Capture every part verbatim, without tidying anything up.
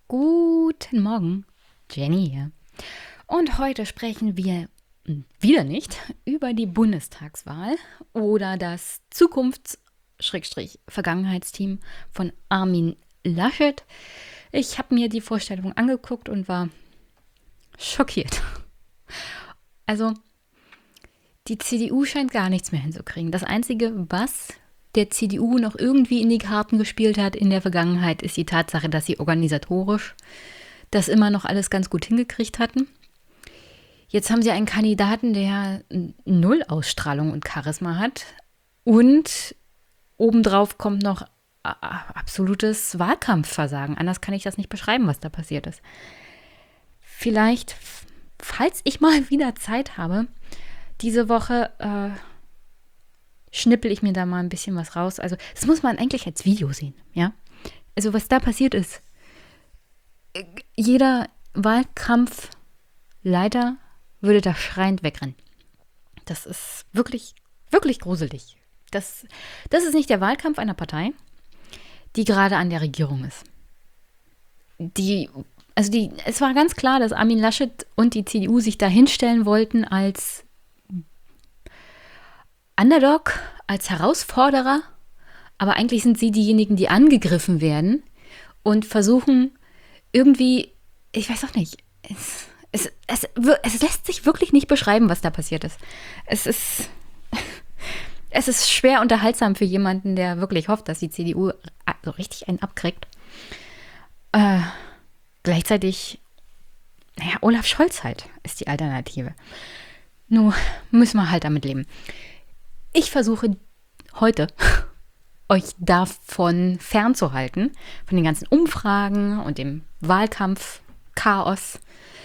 Guten Morgen, Jenny hier. Und heute sprechen wir wieder nicht über die Bundestagswahl oder das Zukunfts-Vergangenheitsteam von Armin Laschet. Ich habe mir die Vorstellung angeguckt und war schockiert. Also, die C D U scheint gar nichts mehr hinzukriegen. Das Einzige, was der C D U noch irgendwie in die Karten gespielt hat in der Vergangenheit, ist die Tatsache, dass sie organisatorisch das immer noch alles ganz gut hingekriegt hatten. Jetzt haben sie einen Kandidaten, der null Ausstrahlung und Charisma hat und obendrauf kommt noch absolutes Wahlkampfversagen. Anders kann ich das nicht beschreiben, was da passiert ist. Vielleicht, falls ich mal wieder Zeit habe, diese Woche äh, schnippel ich mir da mal ein bisschen was raus. Also das muss man eigentlich als Video sehen, ja. Also was da passiert ist, jeder Wahlkampfleiter würde da schreiend wegrennen. Das ist wirklich, wirklich gruselig. Das, das ist nicht der Wahlkampf einer Partei, die gerade an der Regierung ist. Die, also die, es war ganz klar, dass Armin Laschet und die C D U sich da hinstellen wollten als Underdog, als Herausforderer, aber eigentlich sind sie diejenigen, die angegriffen werden und versuchen irgendwie, ich weiß auch nicht, es, es, es, es lässt sich wirklich nicht beschreiben, was da passiert ist. Es ist, es ist schwer unterhaltsam für jemanden, der wirklich hofft, dass die C D U so richtig einen abkriegt. Äh, gleichzeitig, naja, Olaf Scholz halt ist die Alternative. Nun müssen wir halt damit leben. Ich versuche heute, euch davon fernzuhalten, von den ganzen Umfragen und dem Wahlkampf-Chaos.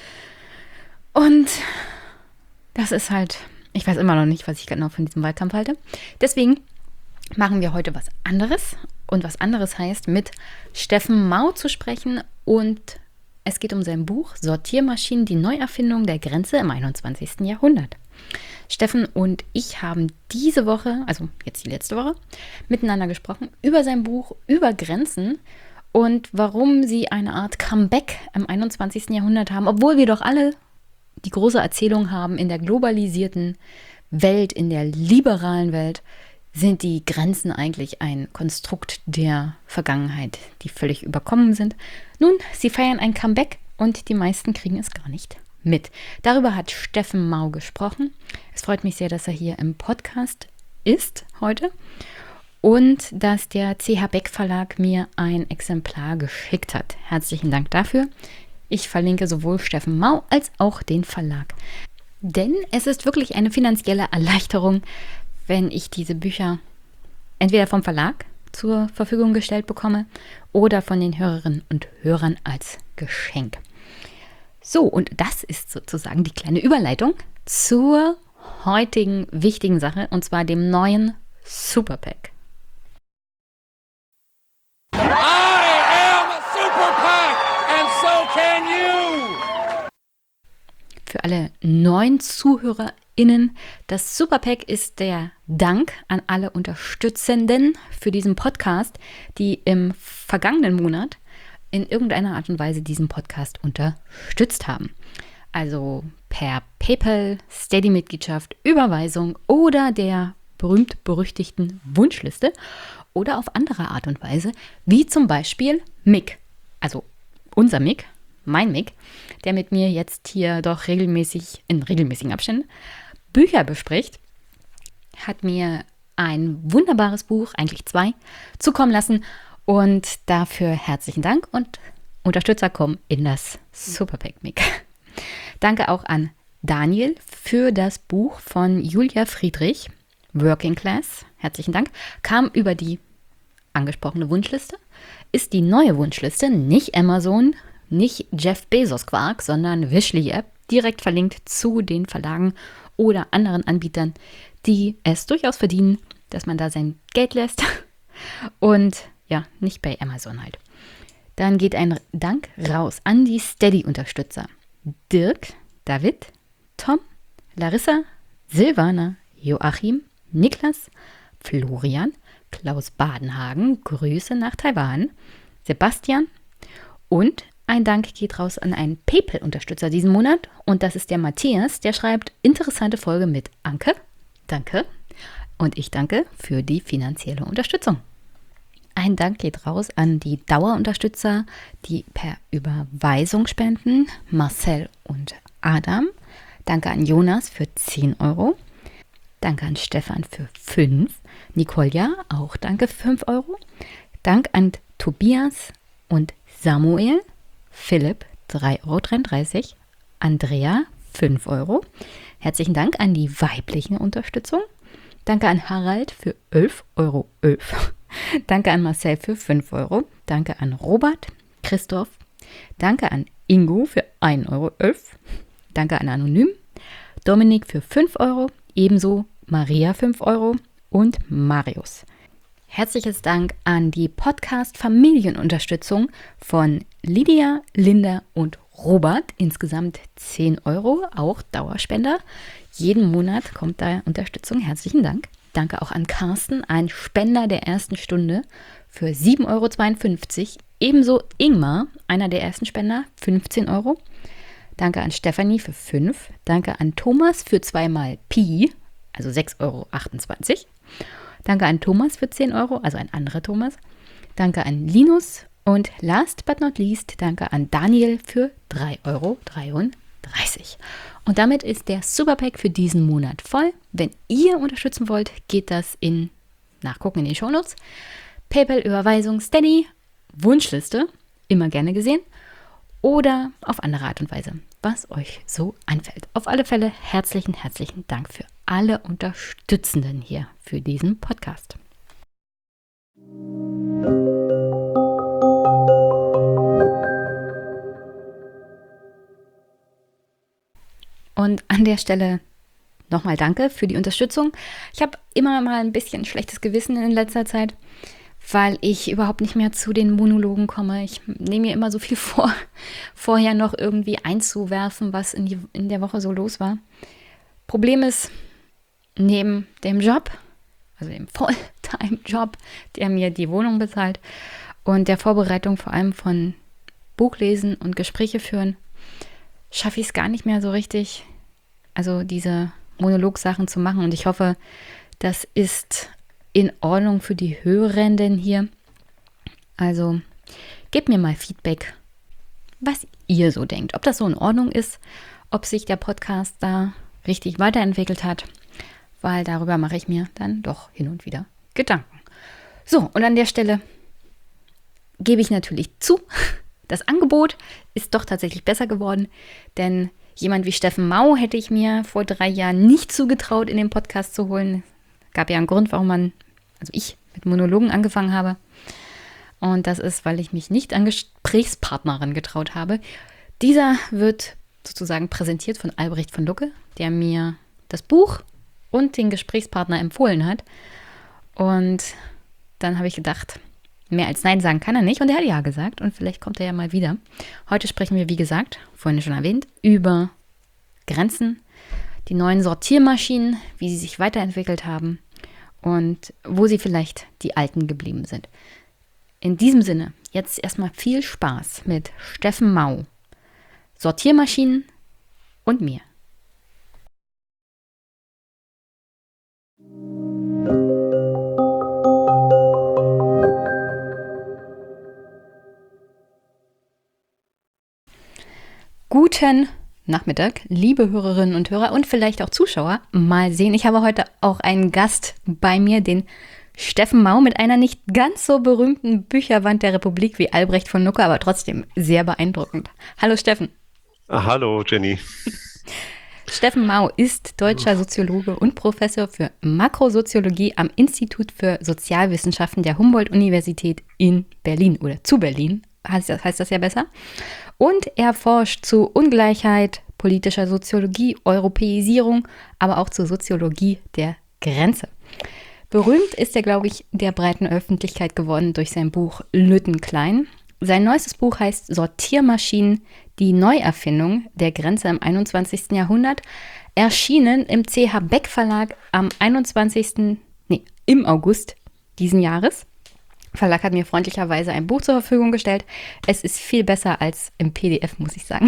Und das ist halt, ich weiß immer noch nicht, was ich genau von diesem Wahlkampf halte. Deswegen machen wir heute was anderes. Und was anderes heißt, mit Steffen Mau zu sprechen. Und es geht um sein Buch Sortiermaschinen, die Neuerfindung der Grenze im einundzwanzigsten Jahrhundert. Steffen und ich haben diese Woche, also jetzt die letzte Woche, miteinander gesprochen über sein Buch, über Grenzen und warum sie eine Art Comeback im einundzwanzigsten Jahrhundert haben, obwohl wir doch alle die große Erzählung haben, in der globalisierten Welt, in der liberalen Welt, sind die Grenzen eigentlich ein Konstrukt der Vergangenheit, die völlig überkommen sind. Nun, sie feiern ein Comeback und die meisten kriegen es gar nicht mit. Darüber hat Steffen Mau gesprochen. Es freut mich sehr, dass er hier im Podcast ist heute und dass der C H Beck Verlag mir ein Exemplar geschickt hat. Herzlichen Dank dafür. Ich verlinke sowohl Steffen Mau als auch den Verlag. Denn es ist wirklich eine finanzielle Erleichterung, wenn ich diese Bücher entweder vom Verlag zur Verfügung gestellt bekomme oder von den Hörerinnen und Hörern als Geschenk. So, und das ist sozusagen die kleine Überleitung zur heutigen wichtigen Sache, und zwar dem neuen Super-PAC. I am Super-PAC and so can you! Für alle neuen ZuhörerInnen, das Super-PAC ist der Dank an alle Unterstützenden für diesen Podcast, die im vergangenen Monat in irgendeiner Art und Weise diesen Podcast unterstützt haben. Also per PayPal, Steady-Mitgliedschaft, Überweisung oder der berühmt-berüchtigten Wunschliste oder auf andere Art und Weise, wie zum Beispiel Mick, also unser Mick, mein Mick, der mit mir jetzt hier doch regelmäßig, in regelmäßigen Abständen, Bücher bespricht, hat mir ein wunderbares Buch, eigentlich zwei, zukommen lassen. Und dafür herzlichen Dank und Unterstützer kommen in das Super-PAC Mick. Danke auch an Daniel für das Buch von Julia Friedrich, Working Class. Herzlichen Dank. Kam über die angesprochene Wunschliste. Ist die neue Wunschliste nicht Amazon, nicht Jeff Bezos Quark, sondern Wishly App. Direkt verlinkt zu den Verlagen oder anderen Anbietern, die es durchaus verdienen, dass man da sein Geld lässt. Und ja, nicht bei Amazon halt. Dann geht ein Dank raus an die Steady-Unterstützer. Dirk, David, Tom, Larissa, Silvana, Joachim, Niklas, Florian, Klaus Badenhagen, Grüße nach Taiwan, Sebastian und ein Dank geht raus an einen PayPal-Unterstützer diesen Monat. Und das ist der Matthias, der schreibt, interessante Folge mit Anke. Danke. Und ich danke für die finanzielle Unterstützung. Ein Dank geht raus an die Dauerunterstützer, die per Überweisung spenden, Marcel und Adam. Danke an Jonas für zehn Euro. Danke an Stefan für fünf. Nikolja, auch danke für fünf Euro. Dank an Tobias und Samuel. Philipp, drei Euro dreiunddreißig. Andrea, fünf Euro. Herzlichen Dank an die weiblichen Unterstützung. Danke an Harald für elf Euro elf. Danke an Marcel für fünf Euro. Danke an Robert, Christoph. Danke an Ingo für ein Euro elf. Danke an Anonym. Dominik für fünf Euro. Ebenso Maria fünf Euro und Marius. Herzliches Dank an die Podcast-Familienunterstützung von Lydia, Linda und Robert. Insgesamt zehn Euro, auch Dauerspender. Jeden Monat kommt da Unterstützung. Herzlichen Dank. Danke auch an Carsten, ein Spender der ersten Stunde für sieben Euro zweiundfünfzig. Ebenso Ingmar, einer der ersten Spender, fünfzehn Euro. Danke an Stefanie für fünf. Danke an Thomas für zweimal Pi, also sechs Euro achtundzwanzig. Danke an Thomas für zehn Euro, also ein anderer Thomas. Danke an Linus und last but not least, danke an Daniel für drei Euro dreiunddreißig. Und damit ist der Superpack für diesen Monat voll. Wenn ihr unterstützen wollt, geht das in, nachgucken in den Shownotes, PayPal-Überweisung, Steady, Wunschliste, immer gerne gesehen, oder auf andere Art und Weise, was euch so einfällt. Auf alle Fälle herzlichen, herzlichen Dank für alle Unterstützenden hier für diesen Podcast. Und an der Stelle nochmal danke für die Unterstützung. Ich habe immer mal ein bisschen schlechtes Gewissen in letzter Zeit, weil ich überhaupt nicht mehr zu den Monologen komme. Ich nehme mir immer so viel vor, vorher noch irgendwie einzuwerfen, was in, die, in der Woche so los war. Problem ist, neben dem Job, also dem Fulltime-Job, der mir die Wohnung bezahlt, und der Vorbereitung vor allem von Buchlesen und Gespräche führen, schaffe ich es gar nicht mehr so richtig, also diese Monologsachen zu machen. Und ich hoffe, das ist in Ordnung für die Hörenden hier. Also gebt mir mal Feedback, was ihr so denkt. Ob das so in Ordnung ist, ob sich der Podcast da richtig weiterentwickelt hat, weil darüber mache ich mir dann doch hin und wieder Gedanken. So, und an der Stelle gebe ich natürlich zu, das Angebot ist doch tatsächlich besser geworden, denn jemand wie Steffen Mau hätte ich mir vor drei Jahren nicht zugetraut, in den Podcast zu holen. Gab ja einen Grund, warum man, also ich, mit Monologen angefangen habe. Und das ist, weil ich mich nicht an Gesprächspartnerin getraut habe. Dieser wird sozusagen präsentiert von Albrecht von Lucke, der mir das Buch und den Gesprächspartner empfohlen hat. Und dann habe ich gedacht, mehr als Nein sagen kann er nicht. Und er hat Ja gesagt. Und vielleicht kommt er ja mal wieder. Heute sprechen wir, wie gesagt, vorhin schon erwähnt, über Grenzen, die neuen Sortiermaschinen, wie sie sich weiterentwickelt haben und wo sie vielleicht die alten geblieben sind. In diesem Sinne, jetzt erstmal viel Spaß mit Steffen Mau, Sortiermaschinen und mir. Guten Nachmittag, liebe Hörerinnen und Hörer und vielleicht auch Zuschauer. Mal sehen, ich habe heute auch einen Gast bei mir, den Steffen Mau, mit einer nicht ganz so berühmten Bücherwand der Republik wie Albrecht von Lucke, aber trotzdem sehr beeindruckend. Hallo Steffen. Ah, hallo Jenny. Steffen Mau ist deutscher Soziologe und Professor für Makrosoziologie am Institut für Sozialwissenschaften der Humboldt-Universität in Berlin oder zu Berlin, heißt das, heißt das ja besser. Und er forscht zu Ungleichheit, politischer Soziologie, Europäisierung, aber auch zur Soziologie der Grenze. Berühmt ist er, glaube ich, der breiten Öffentlichkeit geworden durch sein Buch Lüttenklein. Sein neuestes Buch heißt Sortiermaschinen, die Neuerfindung der Grenze im einundzwanzigsten Jahrhundert, erschienen im C H Beck Verlag am einundzwanzigsten Nee, im August diesen Jahres. Verlag hat mir freundlicherweise ein Buch zur Verfügung gestellt. Es ist viel besser als im P D F, muss ich sagen.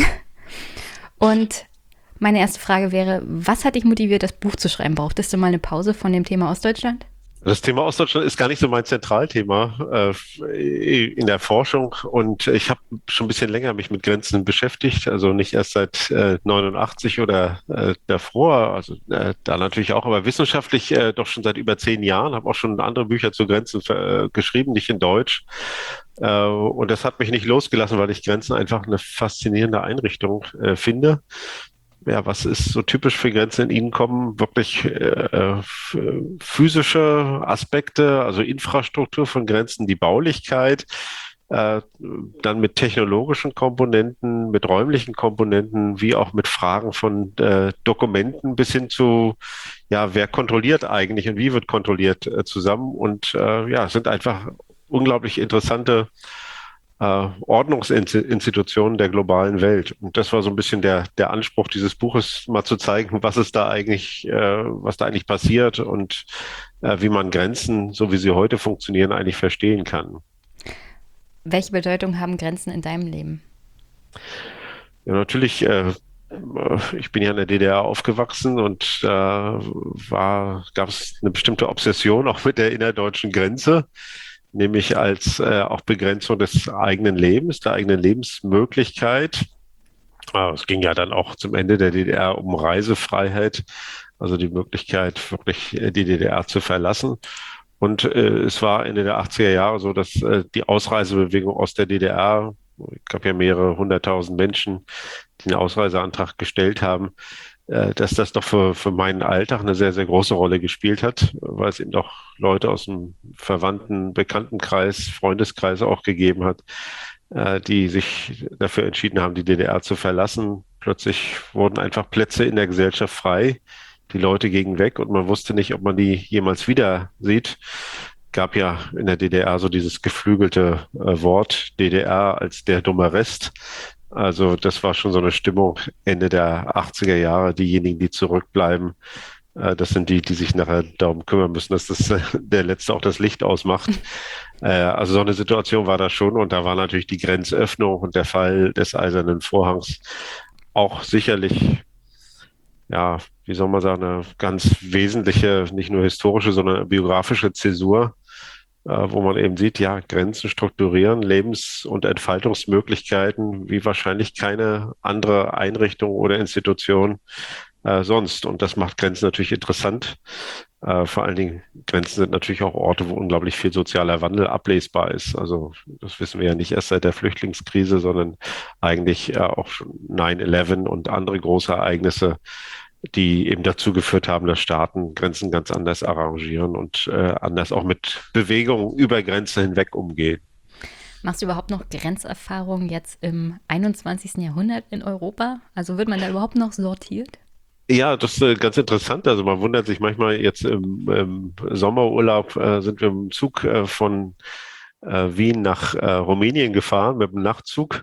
Und meine erste Frage wäre, was hat dich motiviert, das Buch zu schreiben? Brauchtest du mal eine Pause von dem Thema Ostdeutschland? Das Thema Ostdeutschland ist gar nicht so mein Zentralthema äh, in der Forschung und ich habe schon ein bisschen länger mich mit Grenzen beschäftigt, also nicht erst seit äh, neunundachtzig oder äh, davor, also äh, da natürlich auch, aber wissenschaftlich äh, doch schon seit über zehn Jahren, habe auch schon andere Bücher zu Grenzen äh, geschrieben, nicht in Deutsch. Äh, und das hat mich nicht losgelassen, weil ich Grenzen einfach eine faszinierende Einrichtung äh, finde. Ja, was ist so typisch für Grenzen in Ihnen kommen? Wirklich äh, physische Aspekte, also Infrastruktur von Grenzen, die Baulichkeit, äh, dann mit technologischen Komponenten, mit räumlichen Komponenten, wie auch mit Fragen von äh, Dokumenten bis hin zu, ja, wer kontrolliert eigentlich und wie wird kontrolliert äh, zusammen. Und äh, ja, es sind einfach unglaublich interessante äh, Ordnungsinstitutionen der globalen Welt. Und das war so ein bisschen der, der Anspruch dieses Buches, mal zu zeigen, was es da eigentlich, äh, was da eigentlich passiert und äh, wie man Grenzen, so wie sie heute funktionieren, eigentlich verstehen kann. Welche Bedeutung haben Grenzen in deinem Leben? Ja, natürlich, äh, ich bin ja in der D D R aufgewachsen und da äh, war, gab es eine bestimmte Obsession auch mit der innerdeutschen Grenze, nämlich als äh, auch Begrenzung des eigenen Lebens, der eigenen Lebensmöglichkeit. Äh, es ging ja dann auch zum Ende der D D R um Reisefreiheit, also die Möglichkeit, wirklich äh, die D D R zu verlassen. Und äh, es war Ende der achtziger Jahre so, dass äh, die Ausreisebewegung aus der D D R, es gab ja mehrere hunderttausend Menschen, die einen Ausreiseantrag gestellt haben, äh, dass das doch für, für meinen Alltag eine sehr, sehr große Rolle gespielt hat, weil es eben doch Leute aus dem Verwandten, Bekanntenkreis, Freundeskreis auch gegeben hat, äh, die sich dafür entschieden haben, die D D R zu verlassen. Plötzlich wurden einfach Plätze in der Gesellschaft frei. Die Leute gingen weg und man wusste nicht, ob man die jemals wieder sieht. Gab ja in der D D R so dieses geflügelte äh, Wort D D R als der dumme Rest. Also das war schon so eine Stimmung Ende der achtziger Jahre. Diejenigen, die zurückbleiben, äh, das sind die, die sich nachher darum kümmern müssen, dass das äh, der Letzte auch das Licht ausmacht. Äh, also so eine Situation war da schon und da war natürlich die Grenzöffnung und der Fall des Eisernen Vorhangs auch sicherlich, ja, wie soll man sagen, eine ganz wesentliche, nicht nur historische, sondern biografische Zäsur, äh, wo man eben sieht, ja, Grenzen strukturieren, Lebens- und Entfaltungsmöglichkeiten wie wahrscheinlich keine andere Einrichtung oder Institution äh, sonst. Und das macht Grenzen natürlich interessant. Äh, vor allen Dingen, Grenzen sind natürlich auch Orte, wo unglaublich viel sozialer Wandel ablesbar ist. Also das wissen wir ja nicht erst seit der Flüchtlingskrise, sondern eigentlich äh, auch schon neun elf und andere große Ereignisse, die eben dazu geführt haben, dass Staaten Grenzen ganz anders arrangieren und äh, anders auch mit Bewegungen über Grenzen hinweg umgehen. Machst du überhaupt noch Grenzerfahrungen jetzt im einundzwanzigsten Jahrhundert in Europa? Also wird man da überhaupt noch sortiert? Ja, das ist äh, ganz interessant. Also man wundert sich manchmal jetzt im, im Sommerurlaub äh, sind wir im Zug äh, von äh, Wien nach äh, Rumänien gefahren mit dem Nachtzug.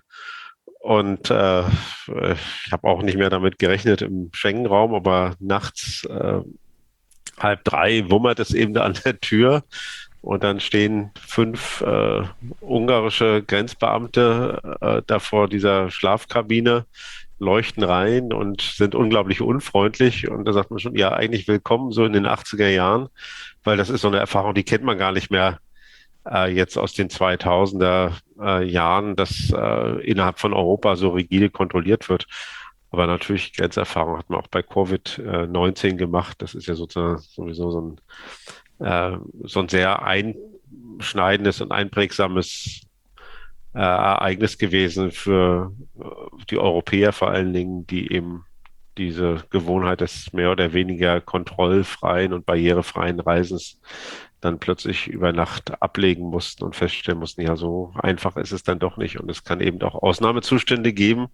Und äh, ich habe auch nicht mehr damit gerechnet im Schengen-Raum, aber nachts äh, halb drei wummert es eben da an der Tür und dann stehen fünf äh, ungarische Grenzbeamte äh, da vor dieser Schlafkabine, leuchten rein und sind unglaublich unfreundlich. Und da sagt man schon, ja, eigentlich willkommen so in den achtziger Jahren, weil das ist so eine Erfahrung, die kennt man gar nicht mehr äh, jetzt aus den zweitausender äh, Jahren, dass äh, innerhalb von Europa so rigide kontrolliert wird. Aber natürlich, Grenzerfahrung hat man auch bei Covid neunzehn gemacht. Das ist ja sozusagen sowieso so ein, äh, so ein sehr einschneidendes und einprägsames äh, Ereignis gewesen für äh, die Europäer vor allen Dingen, die eben diese Gewohnheit des mehr oder weniger kontrollfreien und barrierefreien Reisens dann plötzlich über Nacht ablegen mussten und feststellen mussten, ja, so einfach ist es dann doch nicht. Und es kann eben auch Ausnahmezustände geben,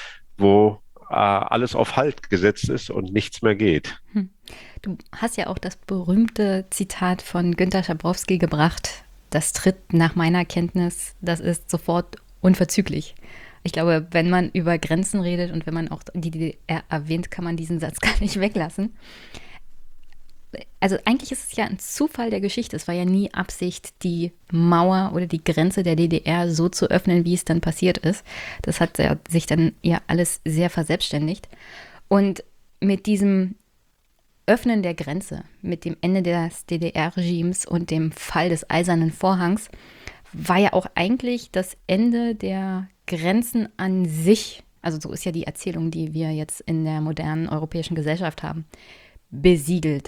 wo äh, alles auf Halt gesetzt ist und nichts mehr geht. Hm. Du hast ja auch das berühmte Zitat von Günter Schabowski gebracht, das tritt nach meiner Kenntnis, das ist sofort unverzüglich. Ich glaube, wenn man über Grenzen redet und wenn man auch die D D R erwähnt, kann man diesen Satz gar nicht weglassen. also eigentlich ist es ja ein Zufall der Geschichte. Es war ja nie Absicht, die Mauer oder die Grenze der D D R so zu öffnen, wie es dann passiert ist. Das hat ja, sich dann ja alles sehr verselbstständigt. Und mit diesem Öffnen der Grenze, mit dem Ende des D D R-Regimes und dem Fall des Eisernen Vorhangs, war ja auch eigentlich das Ende der Grenzen an sich, also so ist ja die Erzählung, die wir jetzt in der modernen europäischen Gesellschaft haben, besiegelt.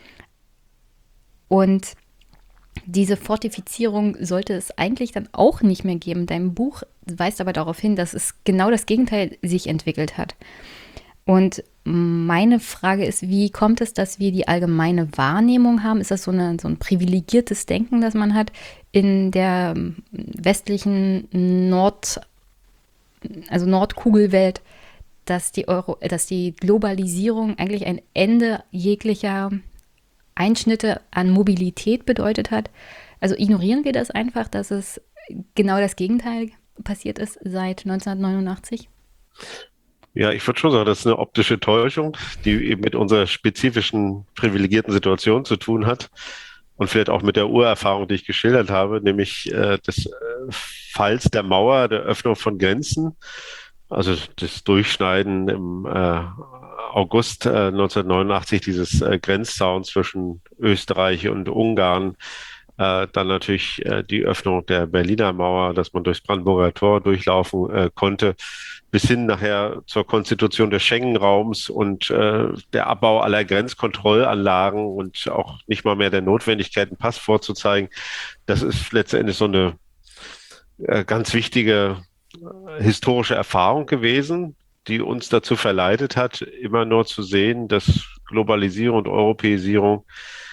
Und diese Fortifizierung sollte es eigentlich dann auch nicht mehr geben. Dein Buch weist aber darauf hin, dass es genau das Gegenteil sich entwickelt hat. Und meine Frage ist, wie kommt es, dass wir die allgemeine Wahrnehmung haben? Ist das so, eine, so ein privilegiertes Denken, das man hat in der westlichen Nord, also Nordkugelwelt, dass die Euro, dass die Globalisierung eigentlich ein Ende jeglicher Einschnitte an Mobilität bedeutet hat? Also ignorieren wir das einfach, dass es genau das Gegenteil passiert ist seit neunzehnhundertneunundachtzig? Ja, ich würde schon sagen, das ist eine optische Täuschung, die eben mit unserer spezifischen privilegierten Situation zu tun hat und vielleicht auch mit der Urerfahrung, die ich geschildert habe, nämlich äh, des äh, Falls der Mauer, der Öffnung von Grenzen, also das Durchschneiden im äh, August äh, neunzehnhundertneunundachtzig dieses äh, Grenzzauns zwischen Österreich und Ungarn, äh, dann natürlich äh, die Öffnung der Berliner Mauer, dass man durchs Brandenburger Tor durchlaufen äh, konnte, bis hin nachher zur Konstitution des Schengen-Raums und äh, der Abbau aller Grenzkontrollanlagen und auch nicht mal mehr der Notwendigkeit, einen Pass vorzuzeigen. Das ist letztendlich so eine äh, ganz wichtige äh, historische Erfahrung gewesen, die uns dazu verleitet hat, immer nur zu sehen, dass Globalisierung und Europäisierung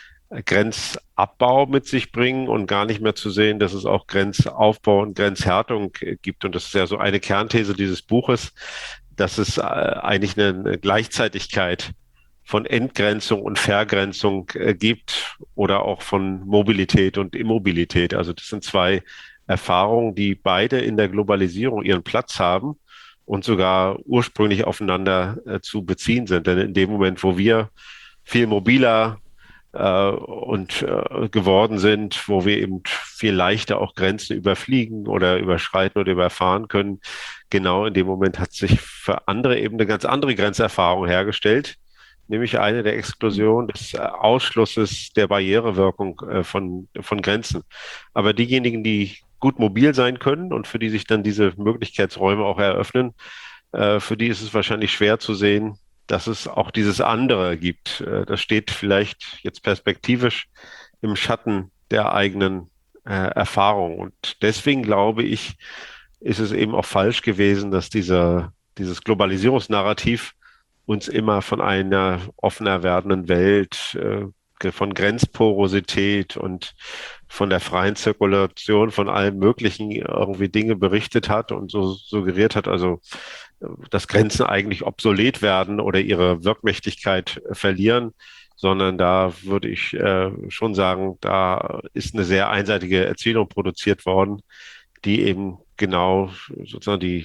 Grenzabbau mit sich bringen und gar nicht mehr zu sehen, dass es auch Grenzaufbau und Grenzhärtung gibt. Und das ist ja so eine Kernthese dieses Buches, dass es äh, eigentlich eine Gleichzeitigkeit von Entgrenzung und Vergrenzung äh, gibt oder auch von Mobilität und Immobilität. Also das sind zwei Erfahrungen, die beide in der Globalisierung ihren Platz haben und sogar ursprünglich aufeinander äh, zu beziehen sind. Denn in dem Moment, wo wir viel mobiler äh, und äh, geworden sind, wo wir eben viel leichter auch Grenzen überfliegen oder überschreiten oder überfahren können, genau in dem Moment hat sich für andere eben eine ganz andere Grenzerfahrung hergestellt, nämlich eine der Exklusion, des äh, Ausschlusses der Barrierewirkung äh, von, von Grenzen. Aber diejenigen, die gut mobil sein können und für die sich dann diese Möglichkeitsräume auch eröffnen, äh, für die ist es wahrscheinlich schwer zu sehen, dass es auch dieses andere gibt. Äh, das steht vielleicht jetzt perspektivisch im Schatten der eigenen äh, Erfahrung. Und deswegen glaube ich, ist es eben auch falsch gewesen, dass dieser, dieses Globalisierungsnarrativ uns immer von einer offener werdenden Welt, äh, von Grenzporosität und von der freien Zirkulation von allen möglichen irgendwie Dinge berichtet hat und so suggeriert hat, also dass Grenzen eigentlich obsolet werden oder ihre Wirkmächtigkeit verlieren, sondern da würde ich äh, schon sagen, da ist eine sehr einseitige Erzählung produziert worden, die eben genau sozusagen die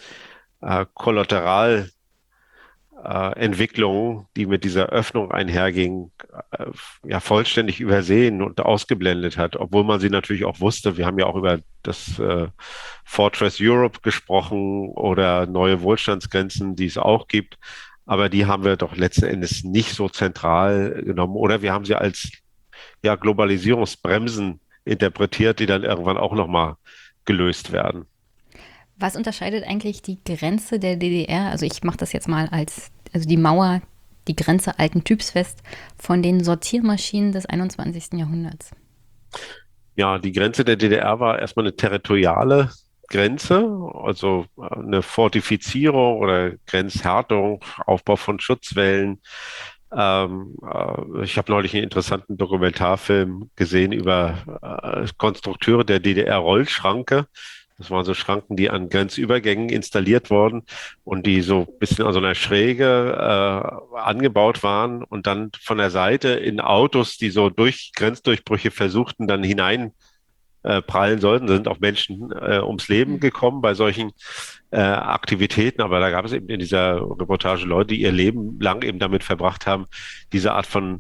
äh, Kollateral äh, Entwicklungen, die mit dieser Öffnung einhergingen, äh, ja vollständig übersehen und ausgeblendet hat, obwohl man sie natürlich auch wusste. Wir haben ja auch über das äh, Fortress Europe gesprochen oder neue Wohlstandsgrenzen, die es auch gibt, aber die haben wir doch letzten Endes nicht so zentral genommen oder wir haben sie als ja Globalisierungsbremsen interpretiert, die dann irgendwann auch nochmal gelöst werden. Was unterscheidet eigentlich die Grenze der D D R, also ich mache das jetzt mal als, also die Mauer, die Grenze alten Typs fest, von den Sortiermaschinen des einundzwanzigsten Jahrhunderts? Ja, die Grenze der D D R war erstmal eine territoriale Grenze, also eine Fortifizierung oder Grenzhärtung, Aufbau von Schutzwällen. Ähm, äh, ich habe neulich einen interessanten Dokumentarfilm gesehen über äh, Konstrukteure der D D R-Rollschranke. Das waren so Schranken, die an Grenzübergängen installiert wurden und die so ein bisschen an so einer Schräge äh, angebaut waren und dann von der Seite in Autos, die so durch Grenzdurchbrüche versuchten, dann hinein äh, prallen sollten. Da sind auch Menschen äh, ums Leben gekommen bei solchen äh, Aktivitäten. Aber da gab es eben in dieser Reportage Leute, die ihr Leben lang eben damit verbracht haben, diese Art von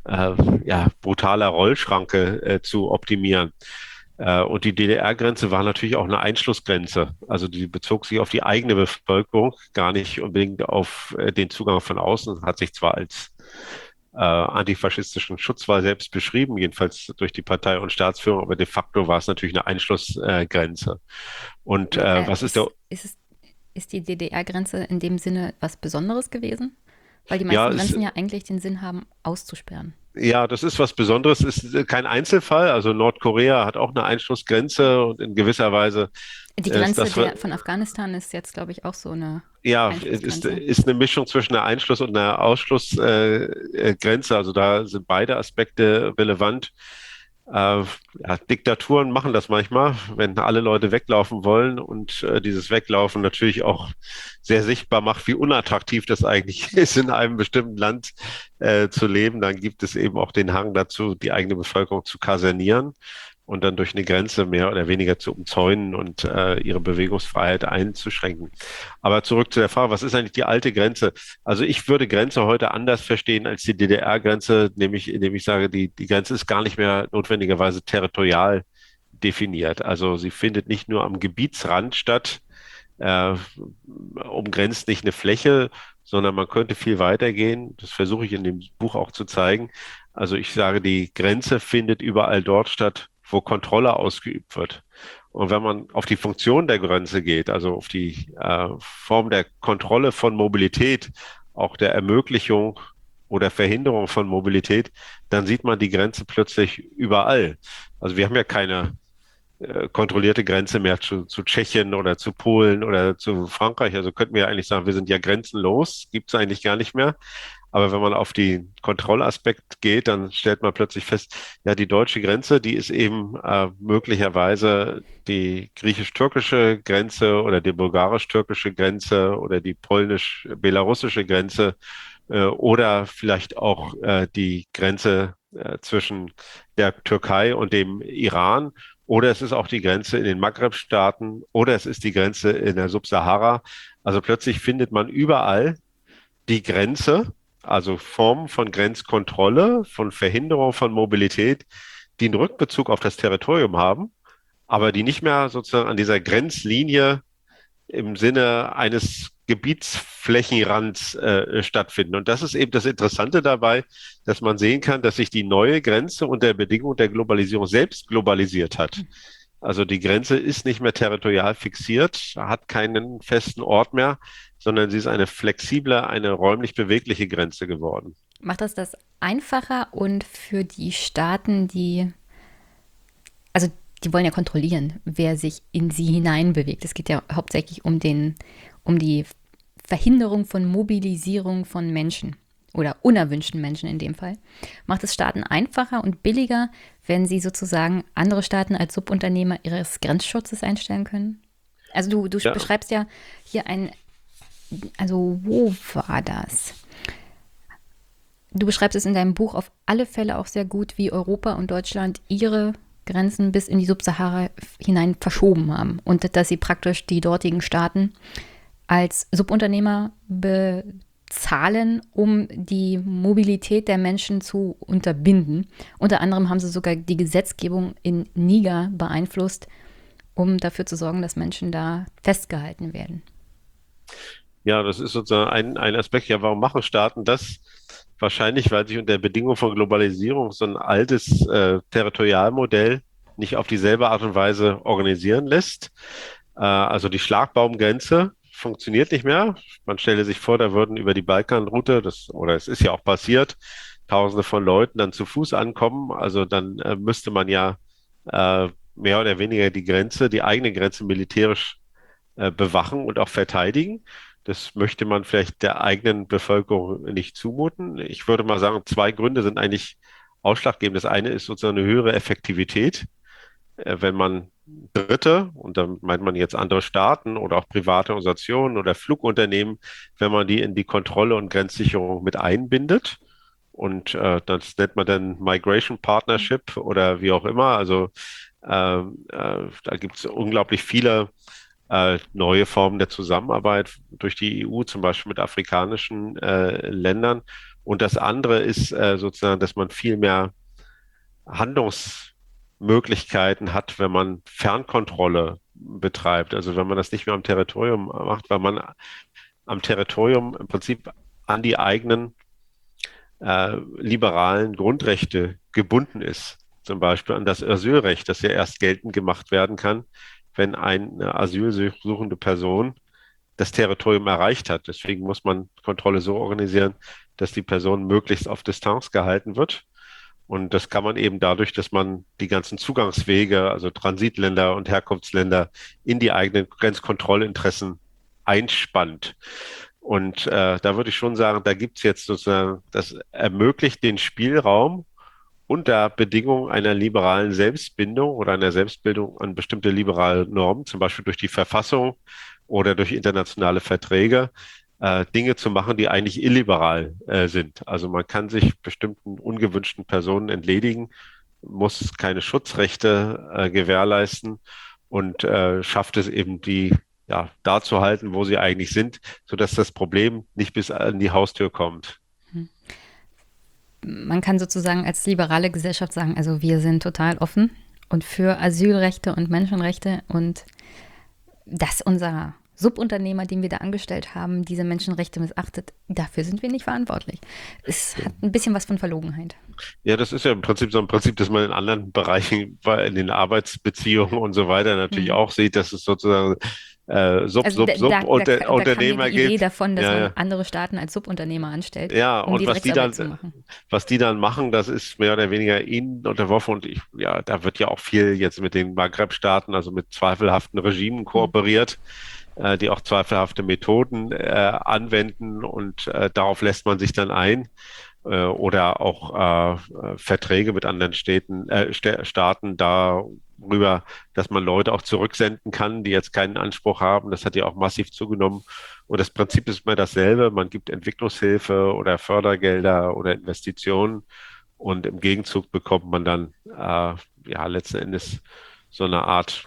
äh, ja, brutaler Rollschranke äh, zu optimieren. Äh, und die D D R-Grenze war natürlich auch eine Einschlussgrenze. Also die bezog sich auf die eigene Bevölkerung, gar nicht unbedingt auf äh, den Zugang von außen, hat sich zwar als äh, antifaschistischen Schutzwall selbst beschrieben, jedenfalls durch die Partei und Staatsführung, aber de facto war es natürlich eine Einschlussgrenze. Und Aber äh, äh, was ist der, ist, ist, es, ist die D D R-Grenze in dem Sinne was Besonderes gewesen? Weil die ja, meisten es, Grenzen ja eigentlich den Sinn haben, auszusperren. ja, das ist was Besonderes, ist äh, kein Einzelfall. Also Nordkorea hat auch eine Einschlussgrenze und in gewisser Weise Die ist Grenze das, der, von Afghanistan ist jetzt, glaube ich, auch so eine ja, ist, Einschlussgrenze. ist eine Mischung zwischen einer Einschluss- und einer Ausschlussgrenze. Äh, äh, Grenze. Also da sind beide Aspekte relevant. Äh, ja, Diktaturen machen das manchmal, wenn alle Leute weglaufen wollen und äh, dieses Weglaufen natürlich auch sehr sichtbar macht, wie unattraktiv das eigentlich ist, in einem bestimmten Land äh, zu leben. Dann gibt es eben auch den Hang dazu, die eigene Bevölkerung zu kasernieren und dann durch eine Grenze mehr oder weniger zu umzäunen und äh, ihre Bewegungsfreiheit einzuschränken. Aber zurück zu der Frage, was ist eigentlich die alte Grenze? Also ich würde Grenze heute anders verstehen als die D D R-Grenze, nämlich indem ich sage, die, die Grenze ist gar nicht mehr notwendigerweise territorial definiert. Also sie findet nicht nur am Gebietsrand statt, äh, umgrenzt nicht eine Fläche, sondern man könnte viel weiter gehen. Das versuche ich in dem Buch auch zu zeigen. Also ich sage, die Grenze findet überall dort statt, wo Kontrolle ausgeübt wird. Und wenn man auf die Funktion der Grenze geht, also auf die äh, Form der Kontrolle von Mobilität, auch der Ermöglichung oder Verhinderung von Mobilität, dann sieht man die Grenze plötzlich überall. Also wir haben ja keine äh, kontrollierte Grenze mehr zu, zu Tschechien oder zu Polen oder zu Frankreich. Also könnten wir eigentlich sagen, wir sind ja grenzenlos, gibt es eigentlich gar nicht mehr. Aber wenn man auf den Kontrollaspekt geht, dann stellt man plötzlich fest, ja, die deutsche Grenze, die ist eben äh, möglicherweise die griechisch-türkische Grenze oder die bulgarisch-türkische Grenze oder die polnisch-belarussische Grenze äh, oder vielleicht auch äh, die Grenze äh, zwischen der Türkei und dem Iran. Oder es ist auch die Grenze in den Maghreb-Staaten oder es ist die Grenze in der Subsahara. Also plötzlich findet man überall die Grenze, also Formen von Grenzkontrolle, von Verhinderung von Mobilität, die einen Rückbezug auf das Territorium haben, aber die nicht mehr sozusagen an dieser Grenzlinie im Sinne eines Gebietsflächenrands äh, stattfinden. Und das ist eben das Interessante dabei, dass man sehen kann, dass sich die neue Grenze unter Bedingung der Globalisierung selbst globalisiert hat. Also die Grenze ist nicht mehr territorial fixiert, hat keinen festen Ort mehr, sondern sie ist eine flexible, eine räumlich bewegliche Grenze geworden. Macht das das einfacher und für die Staaten, die, also die wollen ja kontrollieren, wer sich in sie hineinbewegt. Es geht ja hauptsächlich um den, um die Verhinderung von Mobilisierung von Menschen oder unerwünschten Menschen in dem Fall. Macht es Staaten einfacher und billiger, wenn sie sozusagen andere Staaten als Subunternehmer ihres Grenzschutzes einstellen können? Also du, du Ja, beschreibst ja hier ein, also wo war das? Du beschreibst es in deinem Buch auf alle Fälle auch sehr gut, wie Europa und Deutschland ihre Grenzen bis in die Subsahara hinein verschoben haben und dass sie praktisch die dortigen Staaten als Subunternehmer bezahlen, um die Mobilität der Menschen zu unterbinden. Unter anderem haben sie sogar die Gesetzgebung in Niger beeinflusst, um dafür zu sorgen, dass Menschen da festgehalten werden. ja, das ist sozusagen ein, ein Aspekt. Ja, warum machen Staaten das? Wahrscheinlich, weil sich unter Bedingungen von Globalisierung so ein altes äh, Territorialmodell nicht auf dieselbe Art und Weise organisieren lässt. Äh, also die Schlagbaumgrenze funktioniert nicht mehr. Man stelle sich vor, da würden über die Balkanroute, das, oder es ist ja auch passiert, Tausende von Leuten dann zu Fuß ankommen. Also dann äh, müsste man ja äh, mehr oder weniger die Grenze, die eigene Grenze militärisch äh, bewachen und auch verteidigen. Das möchte man vielleicht der eigenen Bevölkerung nicht zumuten. Ich würde mal sagen, zwei Gründe sind eigentlich ausschlaggebend. Das eine ist sozusagen eine höhere Effektivität. Äh, Wenn man Dritte, und damit meint man jetzt andere Staaten oder auch private Organisationen oder Flugunternehmen, wenn man die in die Kontrolle und Grenzsicherung mit einbindet. Und äh, das nennt man dann Migration Partnership oder wie auch immer. Also ähm, äh, da gibt es unglaublich viele äh, neue Formen der Zusammenarbeit durch die E U, zum Beispiel mit afrikanischen äh, Ländern. Und das andere ist äh, sozusagen, dass man viel mehr Handlungsmöglichkeiten hat, wenn man Fernkontrolle betreibt. Also wenn man das nicht mehr am Territorium macht, weil man am Territorium im Prinzip an die eigenen äh, liberalen Grundrechte gebunden ist. Zum Beispiel an das Asylrecht, das ja erst geltend gemacht werden kann, wenn eine asylsuchende Person das Territorium erreicht hat. Deswegen muss man Kontrolle so organisieren, dass die Person möglichst auf Distanz gehalten wird. Und das kann man eben dadurch, dass man die ganzen Zugangswege, also Transitländer und Herkunftsländer, in die eigenen Grenzkontrollinteressen einspannt. Und äh, da würde ich schon sagen, da gibt es jetzt sozusagen, das ermöglicht den Spielraum unter Bedingungen einer liberalen Selbstbindung oder einer Selbstbildung an bestimmte liberale Normen, zum Beispiel durch die Verfassung oder durch internationale Verträge, äh, Dinge zu machen, die eigentlich illiberal äh, sind. Also man kann sich bestimmten ungewünschten Personen entledigen, muss keine Schutzrechte äh, gewährleisten und äh, schafft es eben, die ja, da zu halten, wo sie eigentlich sind, sodass das Problem nicht bis an die Haustür kommt. Man kann sozusagen als liberale Gesellschaft sagen, also wir sind total offen und für Asylrechte und Menschenrechte und dass unser Subunternehmer, den wir da angestellt haben, diese Menschenrechte missachtet, dafür sind wir nicht verantwortlich. Es hat ein bisschen was von Verlogenheit. Ja, das ist ja im Prinzip so ein Prinzip, das man in anderen Bereichen, in den Arbeitsbeziehungen und so weiter natürlich Mhm. auch sieht, dass es sozusagen äh, Sub, Also Sub, da, Sub da, und da, der da kam mir Unternehmer die Idee gibt. davon, dass Ja, man ja. andere Staaten als Subunternehmer anstellt, Ja, um und die was die dann, Drecksarbeit zu machen. was die dann machen, das ist mehr oder weniger ihnen unterworfen. Und ich, ja, da wird ja auch viel jetzt mit den Maghreb-Staaten, also mit zweifelhaften Regimen Mhm. kooperiert, äh, die auch zweifelhafte Methoden äh, anwenden und äh, darauf lässt man sich dann ein. Äh, oder auch äh, Verträge mit anderen Städten, äh, Sta- Staaten darüber, dass man Leute auch zurücksenden kann, die jetzt keinen Anspruch haben. Das hat ja auch massiv zugenommen. Und das Prinzip ist immer dasselbe. Man gibt Entwicklungshilfe oder Fördergelder oder Investitionen und im Gegenzug bekommt man dann äh, ja letzten Endes so eine Art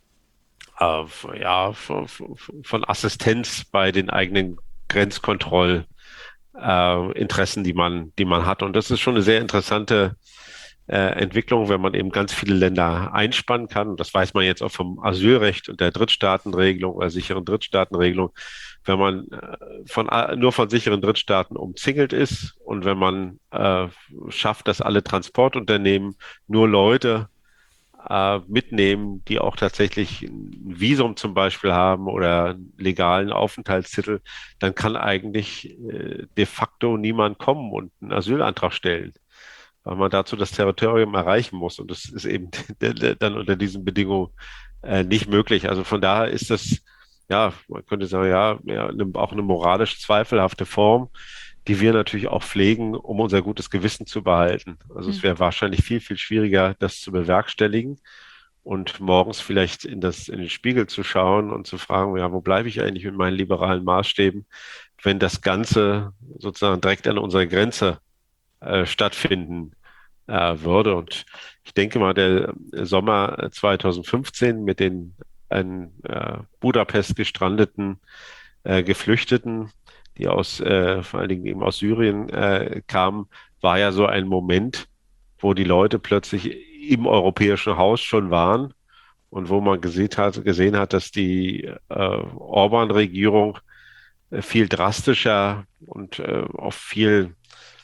äh, ja, von, von Assistenz bei den eigenen Grenzkontrollen äh, Interessen, die man, die man hat. Und das ist schon eine sehr interessante äh, Entwicklung, wenn man eben ganz viele Länder einspannen kann. Und das weiß man jetzt auch vom Asylrecht und der Drittstaatenregelung oder sicheren Drittstaatenregelung. Wenn man äh, von, nur von sicheren Drittstaaten umzingelt ist und wenn man äh, schafft, dass alle Transportunternehmen nur Leute äh, mitnehmen, die auch tatsächlich ein Visum zum Beispiel haben oder einen legalen Aufenthaltstitel, dann kann eigentlich äh, de facto niemand kommen und einen Asylantrag stellen, weil man dazu das Territorium erreichen muss. Und das ist eben dann unter diesen Bedingungen äh, nicht möglich. Also von daher ist das, ja, man könnte sagen, ja, ja eine, auch eine moralisch zweifelhafte Form, die wir natürlich auch pflegen, um unser gutes Gewissen zu behalten. Also es Mhm. wäre wahrscheinlich viel, viel schwieriger, das zu bewerkstelligen und morgens vielleicht in das, in den Spiegel zu schauen und zu fragen, ja, wo bleibe ich eigentlich mit meinen liberalen Maßstäben, wenn das Ganze sozusagen direkt an unserer Grenze äh, stattfinden äh, würde. Und ich denke mal, der Sommer zwanzig fünfzehn mit den in äh, Budapest gestrandeten äh, Geflüchteten, die aus äh, vor allen Dingen eben aus Syrien äh, kamen, war ja so ein Moment, wo die Leute plötzlich im europäischen Haus schon waren und wo man gesehen hat, gesehen hat, dass die äh, Orban-Regierung äh, viel drastischer und äh, auf viel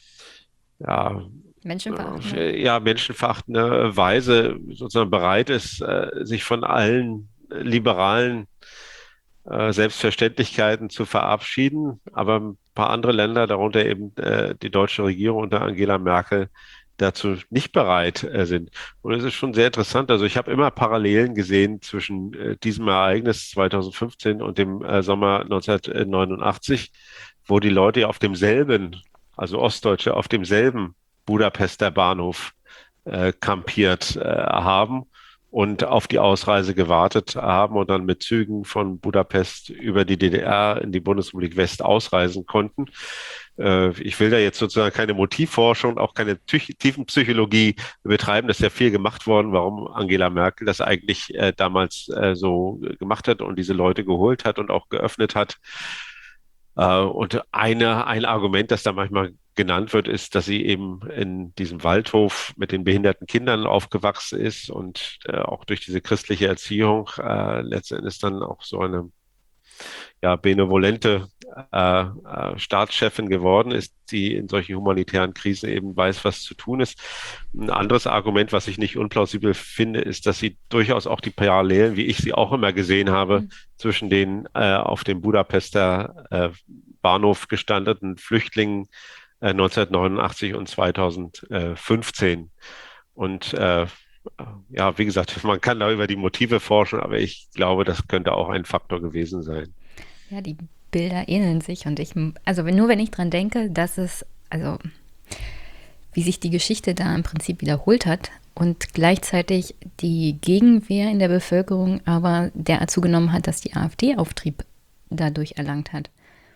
ja, Menschenverachtender. äh, ja, menschenverachtende Weise sozusagen bereit ist, äh, sich von allen liberalen äh, Selbstverständlichkeiten zu verabschieden. Aber ein paar andere Länder, darunter eben äh, die deutsche Regierung unter Angela Merkel, dazu nicht bereit äh, sind. Und es ist schon sehr interessant. Also ich habe immer Parallelen gesehen zwischen äh, diesem Ereignis zwanzig fünfzehn und dem äh, Sommer neunzehnhundertneunundachtzig, wo die Leute ja auf demselben, also Ostdeutsche, auf demselben Budapester Bahnhof äh, kampiert äh, haben und auf die Ausreise gewartet haben und dann mit Zügen von Budapest über die D D R in die Bundesrepublik West ausreisen konnten. Äh, ich will da jetzt sozusagen keine Motivforschung, auch keine Psych- Tiefenpsychologie betreiben. Das ist ja viel gemacht worden, warum Angela Merkel das eigentlich äh, damals äh, so gemacht hat und diese Leute geholt hat und auch geöffnet hat. Äh, und eine, ein Argument, das da manchmal genannt wird, ist, dass sie eben in diesem Waldhof mit den behinderten Kindern aufgewachsen ist und äh, auch durch diese christliche Erziehung äh, letzten Endes dann auch so eine ja, benevolente äh, äh, Staatschefin geworden ist, die in solchen humanitären Krisen eben weiß, was zu tun ist. Ein anderes Argument, was ich nicht unplausibel finde, ist, dass sie durchaus auch die Parallelen, wie ich sie auch immer gesehen habe, Hm. zwischen den äh, auf dem Budapester äh, Bahnhof gestandenen Flüchtlingen äh, neunzehnhundertneunundachtzig und zweitausendfünfzehn. Und äh, ja, wie gesagt, man kann da über die Motive forschen, aber ich glaube, das könnte auch ein Faktor gewesen sein. Ja, die Bilder ähneln sich und ich, also wenn- nur wenn ich dran denke, dass es, also wie sich die Geschichte da im Prinzip wiederholt hat und gleichzeitig die Gegenwehr in der Bevölkerung aber derart zugenommen hat, dass die AfD Auftrieb dadurch erlangt hat.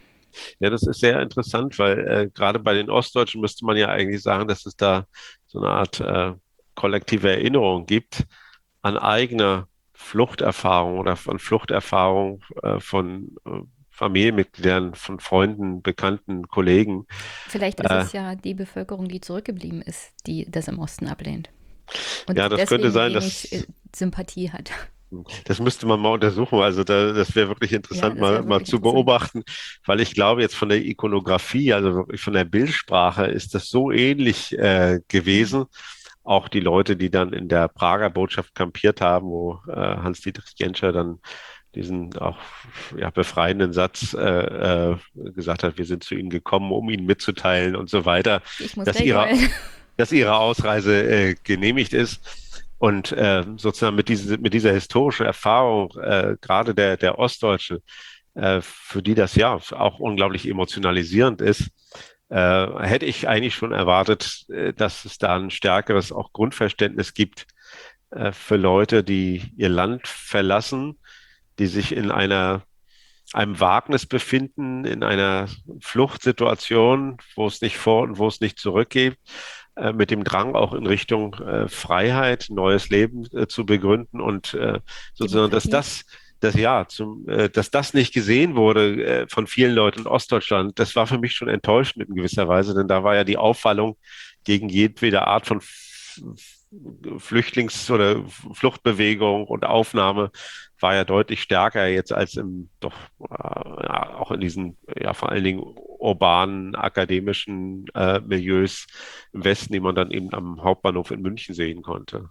Ja, das ist sehr interessant, weil äh, gerade bei den Ostdeutschen müsste man ja eigentlich sagen, dass es da so eine Art äh, kollektive Erinnerung gibt an eigene Fluchterfahrung oder von Fluchterfahrung äh, von äh, Familienmitgliedern, von Freunden, Bekannten, Kollegen. Vielleicht ist Äh, es ja die Bevölkerung, die zurückgeblieben ist, die das im Osten ablehnt ja, und das könnte deswegen sein, wenig äh, dass Sympathie hat. das müsste man mal untersuchen. Also da, das wäre wirklich Ja, interessant das mal, wäre mal wirklich zu interessant. beobachten, weil ich glaube jetzt von der Ikonografie, also wirklich von der Bildsprache, ist das so ähnlich äh, Hm. gewesen. Auch die Leute, die dann in der Prager Botschaft kampiert haben, wo äh, Hans-Dietrich Genscher dann diesen auch ja, befreienden Satz äh, äh, gesagt hat, wir sind zu Ihnen gekommen, um Ihnen mitzuteilen und so weiter, Ich muss dass gleich ihre, heulen. dass ihre Ausreise äh, genehmigt ist. Und äh, sozusagen mit, diese, mit dieser historischen Erfahrung, äh, gerade der, der Ostdeutsche, äh, für die das ja auch unglaublich emotionalisierend ist, äh, hätte ich eigentlich schon erwartet, äh, dass es da ein stärkeres auch Grundverständnis gibt äh, für Leute, die ihr Land verlassen, die sich in einer einem Wagnis befinden, in einer Fluchtsituation, wo es nicht vor und wo es nicht zurück geht, äh, mit dem Drang auch in Richtung äh, Freiheit, neues Leben äh, zu begründen und äh, sozusagen, dass Demokratie. das, das ja, zum, äh, dass das nicht gesehen wurde äh, von vielen Leuten in Ostdeutschland, das war für mich schon enttäuschend in gewisser Weise, denn da war ja die Aufwallung gegen jedwede Art von F- Flüchtlings- oder Fluchtbewegung und Aufnahme war ja deutlich stärker jetzt als im doch äh, ja, auch in diesen ja vor allen Dingen urbanen akademischen äh, Milieus im Westen, die man dann eben am Hauptbahnhof in München sehen konnte.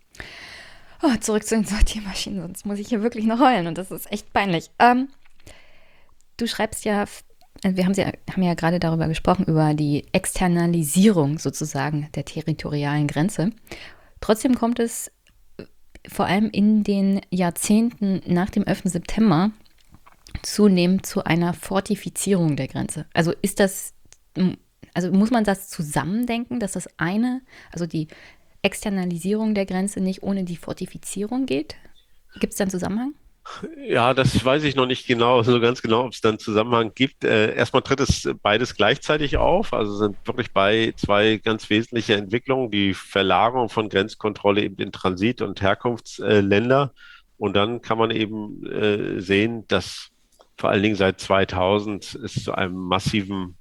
Oh, zurück zu den Sortiermaschinen, sonst muss ich hier wirklich noch heulen und das ist echt peinlich. Ähm, du schreibst ja, äh, wir haben, ja, haben ja gerade darüber gesprochen, über die Externalisierung sozusagen der territorialen Grenze. Trotzdem kommt es vor allem in den Jahrzehnten nach dem elften September zunehmend zu einer Fortifizierung der Grenze. Also ist das, also muss man das zusammendenken, dass das eine, also die Externalisierung der Grenze nicht ohne die Fortifizierung geht? Gibt es da einen Zusammenhang? Ja, das weiß ich noch nicht genau, so ganz genau, ob es dann einen Zusammenhang gibt. Äh, erstmal tritt es beides gleichzeitig auf, also sind wirklich bei zwei ganz wesentliche Entwicklungen, die Verlagerung von Grenzkontrolle eben in Transit- und Herkunftsländer. Und dann kann man eben äh, sehen, dass vor allen Dingen seit zweitausend es zu einem massiven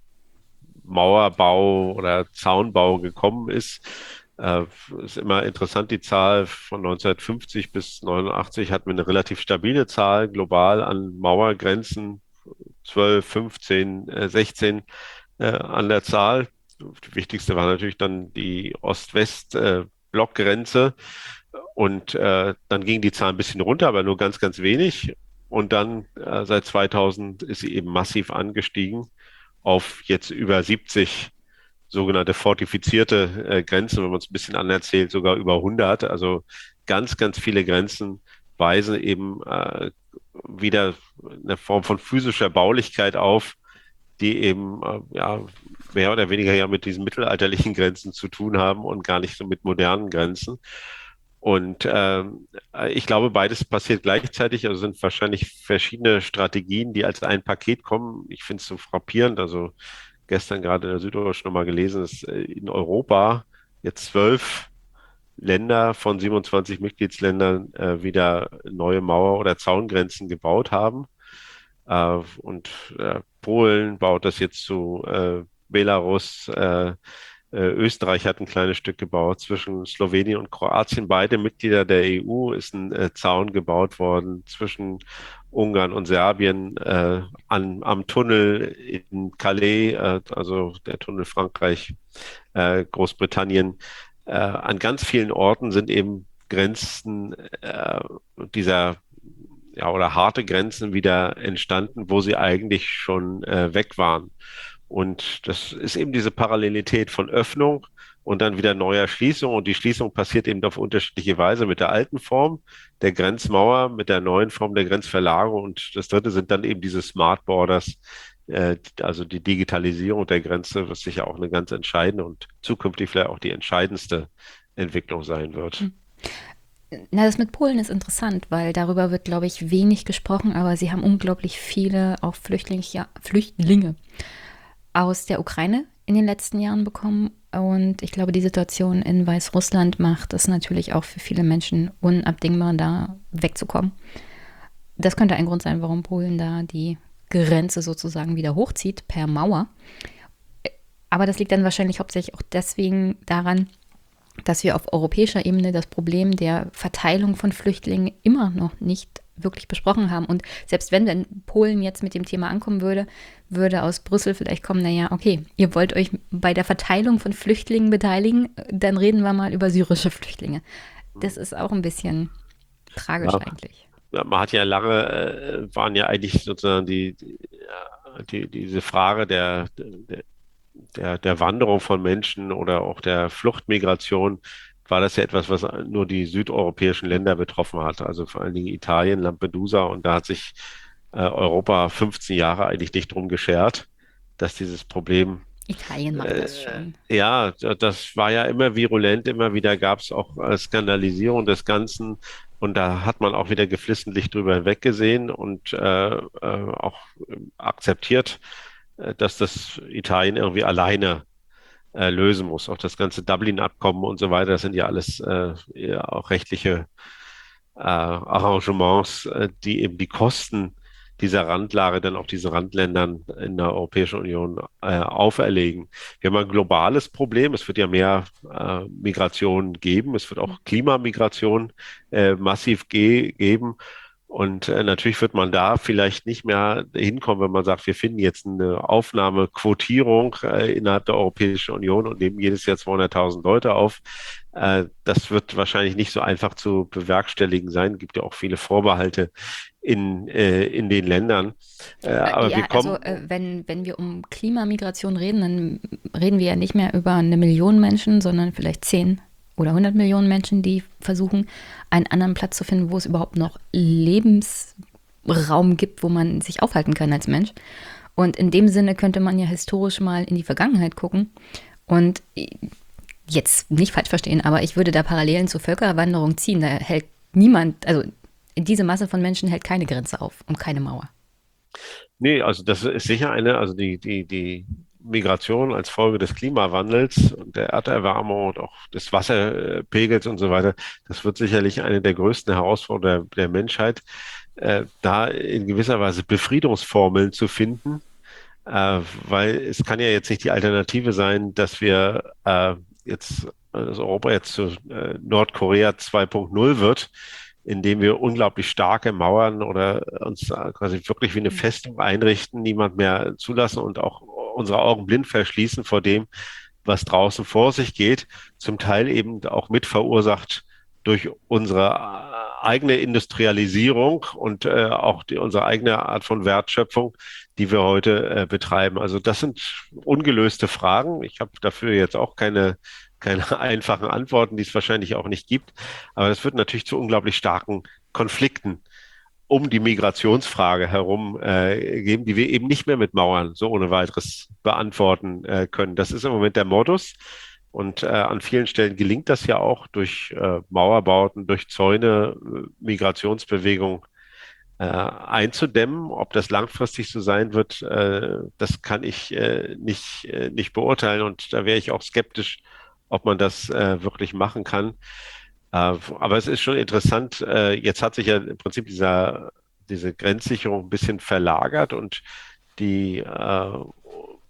Mauerbau oder Zaunbau gekommen ist. Äh, ist immer interessant, die Zahl von neunzehnhundertfünfzig bis neunundachtzig hatten wir eine relativ stabile Zahl global an Mauergrenzen, zwölf, fünfzehn, äh, sechzehn äh, an der Zahl. Die wichtigste war natürlich dann die Ost-West-Blockgrenze. Und äh, dann ging die Zahl ein bisschen runter, aber nur ganz, ganz wenig. Und dann äh, seit zweitausend ist sie eben massiv angestiegen auf jetzt über siebzig sogenannte fortifizierte äh, Grenzen, wenn man es ein bisschen anerzählt, sogar über hundert. Also ganz, ganz viele Grenzen weisen eben äh, wieder eine Form von physischer Baulichkeit auf, die eben äh, ja mehr oder weniger ja mit diesen mittelalterlichen Grenzen zu tun haben und gar nicht so mit modernen Grenzen. Und ähm, ich glaube, beides passiert gleichzeitig, also sind wahrscheinlich verschiedene Strategien, die als ein Paket kommen. Ich finde es so frappierend, also gestern gerade in der Süddeutschen nochmal gelesen, dass äh, in Europa jetzt zwölf Länder von siebenundzwanzig Mitgliedsländern äh, wieder neue Mauer- oder Zaungrenzen gebaut haben. Äh, und äh, Polen baut das jetzt zu äh, Belarus, äh, äh, Österreich hat ein kleines Stück gebaut. Zwischen Slowenien und Kroatien, beide Mitglieder der E U, ist ein äh, Zaun gebaut worden. Zwischen Ungarn und Serbien äh, an, am Tunnel in Calais, äh, also der Tunnel Frankreich, äh, Großbritannien. Äh, an ganz vielen Orten sind eben Grenzen äh, dieser ja, oder harte Grenzen wieder entstanden, wo sie eigentlich schon äh, weg waren. Und das ist eben diese Parallelität von Öffnung und dann wieder neuer Schließung. Und die Schließung passiert eben auf unterschiedliche Weise mit der alten Form der Grenzmauer, mit der neuen Form der Grenzverlagerung. Und das dritte sind dann eben diese Smart Borders, äh, also die Digitalisierung der Grenze, was sicher auch eine ganz entscheidende und zukünftig vielleicht auch die entscheidendste Entwicklung sein wird. Na, das mit Polen ist interessant, weil darüber wird, glaube ich, wenig gesprochen, aber sie haben unglaublich viele auch Flüchtlinge, ja, Flüchtlinge aus der Ukraine in den letzten Jahren bekommen. Und ich glaube, die Situation in Weißrussland macht es natürlich auch für viele Menschen unabdingbar, da wegzukommen. Das könnte ein Grund sein, warum Polen da die Grenze sozusagen wieder hochzieht per Mauer. Aber das liegt dann wahrscheinlich hauptsächlich auch deswegen daran, dass wir auf europäischer Ebene das Problem der Verteilung von Flüchtlingen immer noch nicht wirklich besprochen haben. Und selbst wenn dann Polen jetzt mit dem Thema ankommen würde, würde aus Brüssel vielleicht kommen, naja, okay, ihr wollt euch bei der Verteilung von Flüchtlingen beteiligen, dann reden wir mal über syrische Flüchtlinge. Das ist auch ein bisschen tragisch Ja, eigentlich. man hat ja lange, äh, waren ja eigentlich sozusagen die, die, ja, die diese Frage der, der, der, der Wanderung von Menschen oder auch der Fluchtmigration, war das ja etwas, was nur die südeuropäischen Länder betroffen hat, also vor allen Dingen Italien, Lampedusa, und da hat sich äh, Europa fünfzehn Jahre eigentlich nicht drum geschert, dass dieses Problem Italien macht äh, das schon. ja, da- das war ja immer virulent, immer wieder gab es auch äh, Skandalisierung des Ganzen und da hat man auch wieder geflissentlich drüber weggesehen und äh, äh, auch äh, akzeptiert, äh, dass das Italien irgendwie alleine äh, lösen muss. Auch das ganze Dublin-Abkommen und so weiter, das sind ja alles äh, ja, auch rechtliche äh, Arrangements, äh, die eben die Kosten dieser Randlage dann auch diesen Randländern in der Europäischen Union äh, auferlegen. Wir haben ein globales Problem. Es wird ja mehr äh, Migration geben. Es wird auch Klimamigration äh, massiv ge geben. Und äh, natürlich wird man da vielleicht nicht mehr hinkommen, wenn man sagt, wir finden jetzt eine Aufnahmequotierung äh, innerhalb der Europäischen Union und nehmen jedes Jahr zweihunderttausend Leute auf. Äh, das wird wahrscheinlich nicht so einfach zu bewerkstelligen sein. Es gibt ja auch viele Vorbehalte in, äh, in den Ländern. Äh, Äh, aber wir ja, also kommen, äh, wenn, wenn wir um Klimamigration reden, dann reden wir ja nicht mehr über eine Million Menschen, sondern vielleicht zehn oder hundert Millionen Menschen, die versuchen, einen anderen Platz zu finden, wo es überhaupt noch Lebensraum gibt, wo man sich aufhalten kann als Mensch. Und in dem Sinne könnte man ja historisch mal in die Vergangenheit gucken und jetzt nicht falsch verstehen, aber ich würde da Parallelen zur Völkerwanderung ziehen. Da hält niemand, also diese Masse von Menschen hält keine Grenze auf und keine Mauer. nee, also das ist sicher eine, also die, die, die Migration als Folge des Klimawandels und der Erderwärmung und auch des Wasserpegels und so weiter, das wird sicherlich eine der größten Herausforderungen der, der Menschheit, äh, da in gewisser Weise Befriedungsformeln zu finden, äh, weil es kann ja jetzt nicht die Alternative sein, dass wir äh, jetzt, dass Europa jetzt zu äh, Nordkorea zwei Punkt null wird, indem wir unglaublich starke Mauern oder uns äh, quasi wirklich wie eine Festung einrichten, niemand mehr zulassen und auch unsere Augen blind verschließen vor dem, was draußen vor sich geht, zum Teil eben auch mit verursacht durch unsere äh, eigene Industrialisierung und äh, auch die, unsere eigene Art von Wertschöpfung, die wir heute äh, betreiben. Also das sind ungelöste Fragen. Ich habe dafür jetzt auch keine, keine einfachen Antworten, die es wahrscheinlich auch nicht gibt. Aber das wird natürlich zu unglaublich starken Konflikten um die Migrationsfrage herum äh, geben, die wir eben nicht mehr mit Mauern so ohne weiteres beantworten äh, können. Das ist im Moment der Modus. Und äh, an vielen Stellen gelingt das ja auch durch äh, Mauerbauten, durch Zäune, äh, Migrationsbewegungen äh, einzudämmen. Ob das langfristig so sein wird, äh, das kann ich äh, nicht, äh, nicht beurteilen. Und da wäre ich auch skeptisch, ob man das äh, wirklich machen kann. Äh, aber es ist schon interessant, äh, jetzt hat sich ja im Prinzip dieser, diese Grenzsicherung ein bisschen verlagert und die äh,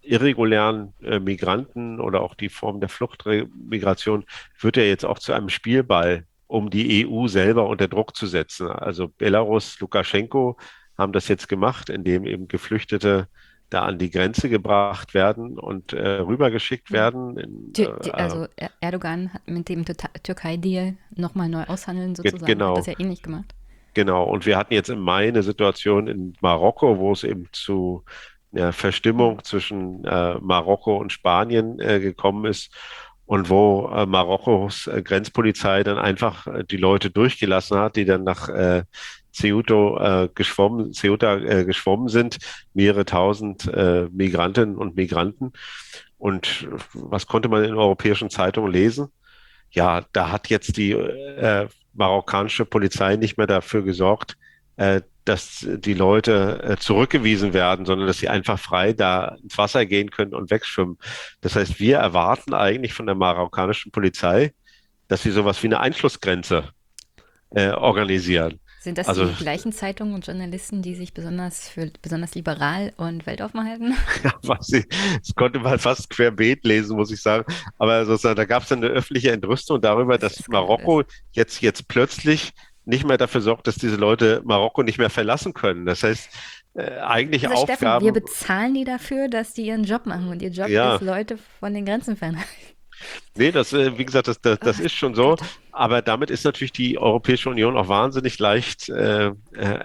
irregulären äh, Migranten oder auch die Form der Fluchtmigration wird ja jetzt auch zu einem Spielball, um die E U selber unter Druck zu setzen. Also Belarus, Lukaschenko haben das jetzt gemacht, indem eben Geflüchtete da an die Grenze gebracht werden und äh, rübergeschickt Ja. werden. In, Die, die, äh, also Er- Erdogan hat mit dem Tota- Türkei-Deal nochmal neu aushandeln ge sozusagen, hat das genau, ja ähnlich gemacht. genau. Und wir hatten jetzt im Mai eine Situation in Marokko, wo es eben zu einer Hm. Verstimmung zwischen äh, Marokko und Spanien äh, gekommen ist und wo äh, Marokkos äh, Grenzpolizei dann einfach äh, die Leute durchgelassen hat, die dann nach äh, Ceuta, äh, geschwommen, Ceuta äh, geschwommen sind, mehrere tausend äh, Migrantinnen und Migranten. Und was konnte man in europäischen Zeitungen lesen? Ja, da hat jetzt die äh, marokkanische Polizei nicht mehr dafür gesorgt, äh, dass die Leute äh, zurückgewiesen werden, sondern dass sie einfach frei da ins Wasser gehen können und wegschwimmen. Das heißt, wir erwarten eigentlich von der marokkanischen Polizei, dass sie sowas wie eine Einschlussgrenze äh, organisieren. Sind das Also die gleichen Zeitungen und Journalisten, die sich besonders für besonders liberal und weltoffen halten? was ich, das konnte man fast querbeet lesen, muss ich sagen. Aber sozusagen, da gab es dann eine öffentliche Entrüstung darüber, Das dass ist skandalös. Marokko jetzt, jetzt plötzlich nicht mehr dafür sorgt, dass diese Leute Marokko nicht mehr verlassen können. Das heißt, äh, eigentlich Also Steffen, wir Aufgaben, bezahlen die dafür, dass die ihren Job machen und ihr Job ist, ja, Leute von den Grenzen fernhalten. nee, das, äh, wie gesagt, das, das, das Ah, ist schon so. Gott. Aber damit ist natürlich die Europäische Union auch wahnsinnig leicht äh, äh,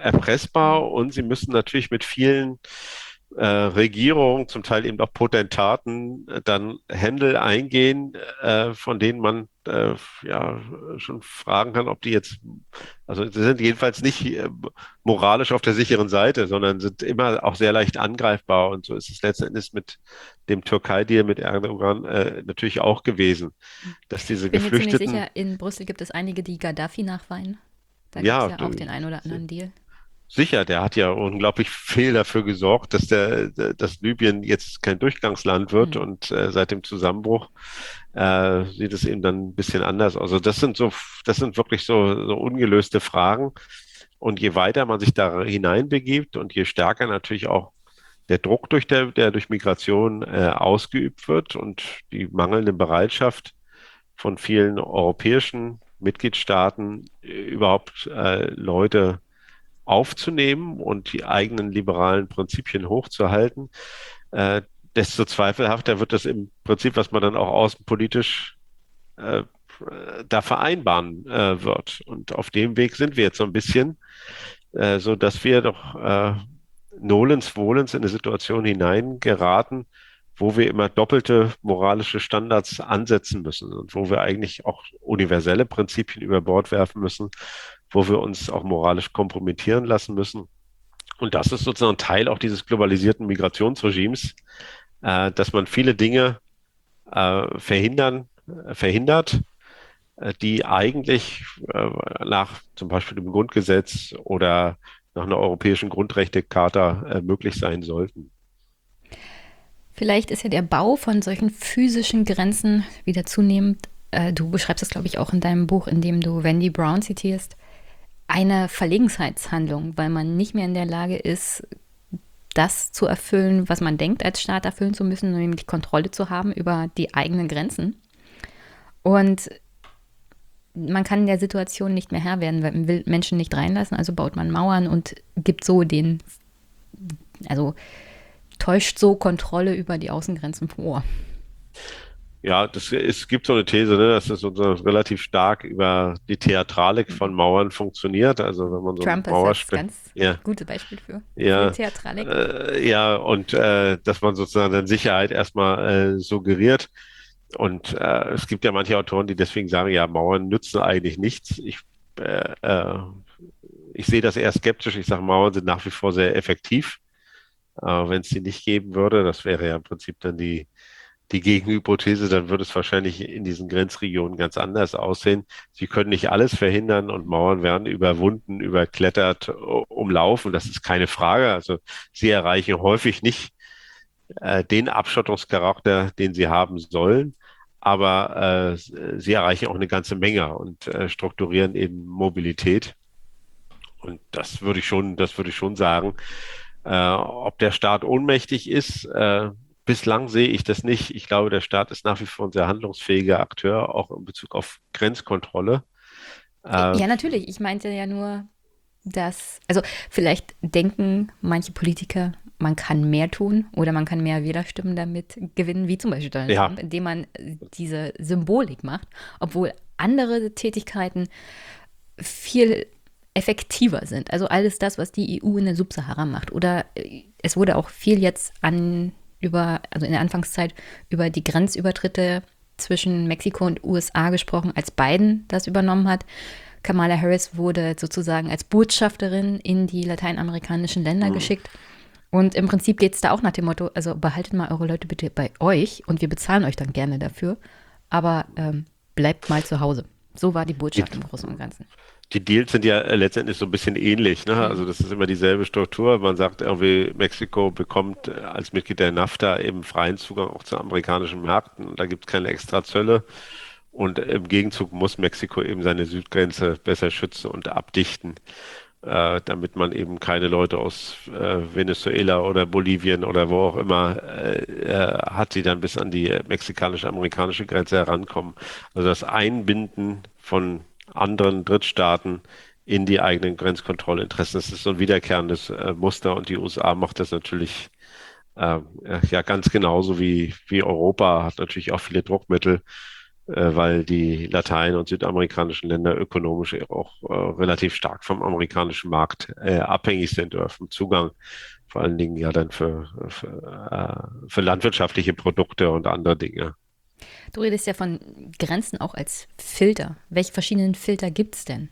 Hm. erpressbar und sie müssen natürlich mit vielen äh, Regierungen, zum Teil eben auch Potentaten, äh, dann Händel eingehen, äh, von denen man äh, ja schon fragen kann, ob die jetzt, also sie sind jedenfalls nicht äh, moralisch auf der sicheren Seite, sondern sind immer auch sehr leicht angreifbar. Und so ist es letzten Endes mit dem Türkei-Deal mit Erdogan äh, natürlich auch gewesen, dass diese Ich bin mir ziemlich Geflüchteten, sicher, in Brüssel gibt es einige, die Gaddafi nachweinen. Da gab es ja, ja auch den einen oder anderen Deal. sicher, der hat ja unglaublich viel dafür gesorgt, dass der, dass Libyen jetzt kein Durchgangsland wird Hm. und äh, seit dem Zusammenbruch äh, sieht es eben dann ein bisschen anders aus. Also das sind so, das sind wirklich so, so ungelöste Fragen. Und je weiter man sich da hineinbegibt und je stärker natürlich auch der Druck durch der, der durch Migration äh, ausgeübt wird und die mangelnde Bereitschaft von vielen europäischen Mitgliedstaaten äh, überhaupt äh, Leute aufzunehmen und die eigenen liberalen Prinzipien hochzuhalten, äh, desto zweifelhafter wird das im Prinzip, was man dann auch außenpolitisch äh, da vereinbaren äh, wird. Und auf dem Weg sind wir jetzt so ein bisschen, äh, so dass wir doch äh, nolens volens in eine Situation hineingeraten, wo wir immer doppelte moralische Standards ansetzen müssen und wo wir eigentlich auch universelle Prinzipien über Bord werfen müssen, wo wir uns auch moralisch kompromittieren lassen müssen. Und das ist sozusagen Teil auch dieses globalisierten Migrationsregimes, äh, dass man viele Dinge äh, verhindern, äh, verhindert, äh, die eigentlich äh, nach zum Beispiel dem Grundgesetz oder nach einer europäischen Grundrechtecharta äh, möglich sein sollten. Vielleicht ist ja der Bau von solchen physischen Grenzen wieder zunehmend, äh, du beschreibst es, glaube ich, auch in deinem Buch, in dem du Wendy Brown zitierst, eine Verlegenheitshandlung, weil man nicht mehr in der Lage ist, das zu erfüllen, was man denkt, als Staat erfüllen zu müssen, nämlich Kontrolle zu haben über die eigenen Grenzen. Und man kann in der Situation nicht mehr Herr werden, weil man will Menschen nicht reinlassen, also baut man Mauern und gibt so den, also täuscht so Kontrolle über die Außengrenzen vor. Ja, das, es gibt so eine These, ne, dass das sozusagen relativ stark über die Theatralik von Mauern funktioniert. Also wenn man so eine Trump ist Mauer das spricht, ganz ja, gute Beispiel für, für die ja, Theatralik. äh, ja, und äh, dass man sozusagen dann Sicherheit erstmal äh, suggeriert. Und äh, es gibt ja manche Autoren, die deswegen sagen, ja, Mauern nützen eigentlich nichts. Ich, äh, äh, ich sehe das eher skeptisch. Ich sage, Mauern sind nach wie vor sehr effektiv. Äh, wenn es die nicht geben würde, das wäre ja im Prinzip dann die die Gegenhypothese, dann würde es wahrscheinlich in diesen Grenzregionen ganz anders aussehen. Sie können nicht alles verhindern und Mauern werden überwunden, überklettert, umlaufen. Das ist keine Frage. Also sie erreichen häufig nicht äh, den Abschottungscharakter, den sie haben sollen. Aber äh, sie erreichen auch eine ganze Menge und äh, strukturieren eben Mobilität. Und das würde ich schon, das würde ich schon sagen. Äh, ob der Staat ohnmächtig ist, äh, bislang sehe ich das nicht. Ich glaube, der Staat ist nach wie vor ein sehr handlungsfähiger Akteur, auch in Bezug auf Grenzkontrolle. Äh, Ja, natürlich. Ich meinte ja nur, dass, also vielleicht denken manche Politiker, man kann mehr tun oder man kann mehr Wählerstimmen damit gewinnen, wie zum Beispiel Donald ja, Trump, indem man äh, diese Symbolik macht, obwohl andere Tätigkeiten viel effektiver sind. Also alles das, was die E U in der Subsahara macht. Oder äh, es wurde auch viel jetzt an über, also in der Anfangszeit über die Grenzübertritte zwischen Mexiko und U S A gesprochen, als Biden das übernommen hat. Kamala Harris wurde sozusagen als Botschafterin in die lateinamerikanischen Länder hm. geschickt. Und im Prinzip geht es da auch nach dem Motto, also behaltet mal eure Leute bitte bei euch und wir bezahlen euch dann gerne dafür, aber ähm, bleibt mal zu Hause. So war die Die, Botschaft im Großen und Ganzen. die Deals sind ja äh, letztendlich so ein bisschen ähnlich, ne? Mhm. Also das ist immer dieselbe Struktur. Man sagt irgendwie, Mexiko bekommt äh, als Mitglied der NAFTA eben freien Zugang auch zu amerikanischen Märkten. Da gibt es keine Extrazölle. Und im Gegenzug muss Mexiko eben seine Südgrenze besser schützen und abdichten, äh, damit man eben keine Leute aus äh, Venezuela oder Bolivien oder wo auch immer äh, äh, hat, die dann bis an die mexikanisch-amerikanische Grenze herankommen. Also das Einbinden von anderen Drittstaaten in die eigenen Grenzkontrollinteressen, das ist so ein wiederkehrendes äh, Muster und die U S A macht das natürlich äh, ja ganz genauso wie, wie Europa, hat natürlich auch viele Druckmittel, äh, weil die latein- und südamerikanischen Länder ökonomisch auch äh, relativ stark vom amerikanischen Markt äh, abhängig sind oder vom Zugang, vor allen Dingen ja dann für, für, äh, für landwirtschaftliche Produkte und andere Dinge. Du redest ja von Grenzen auch als Filter. Welche verschiedenen Filter gibt es denn?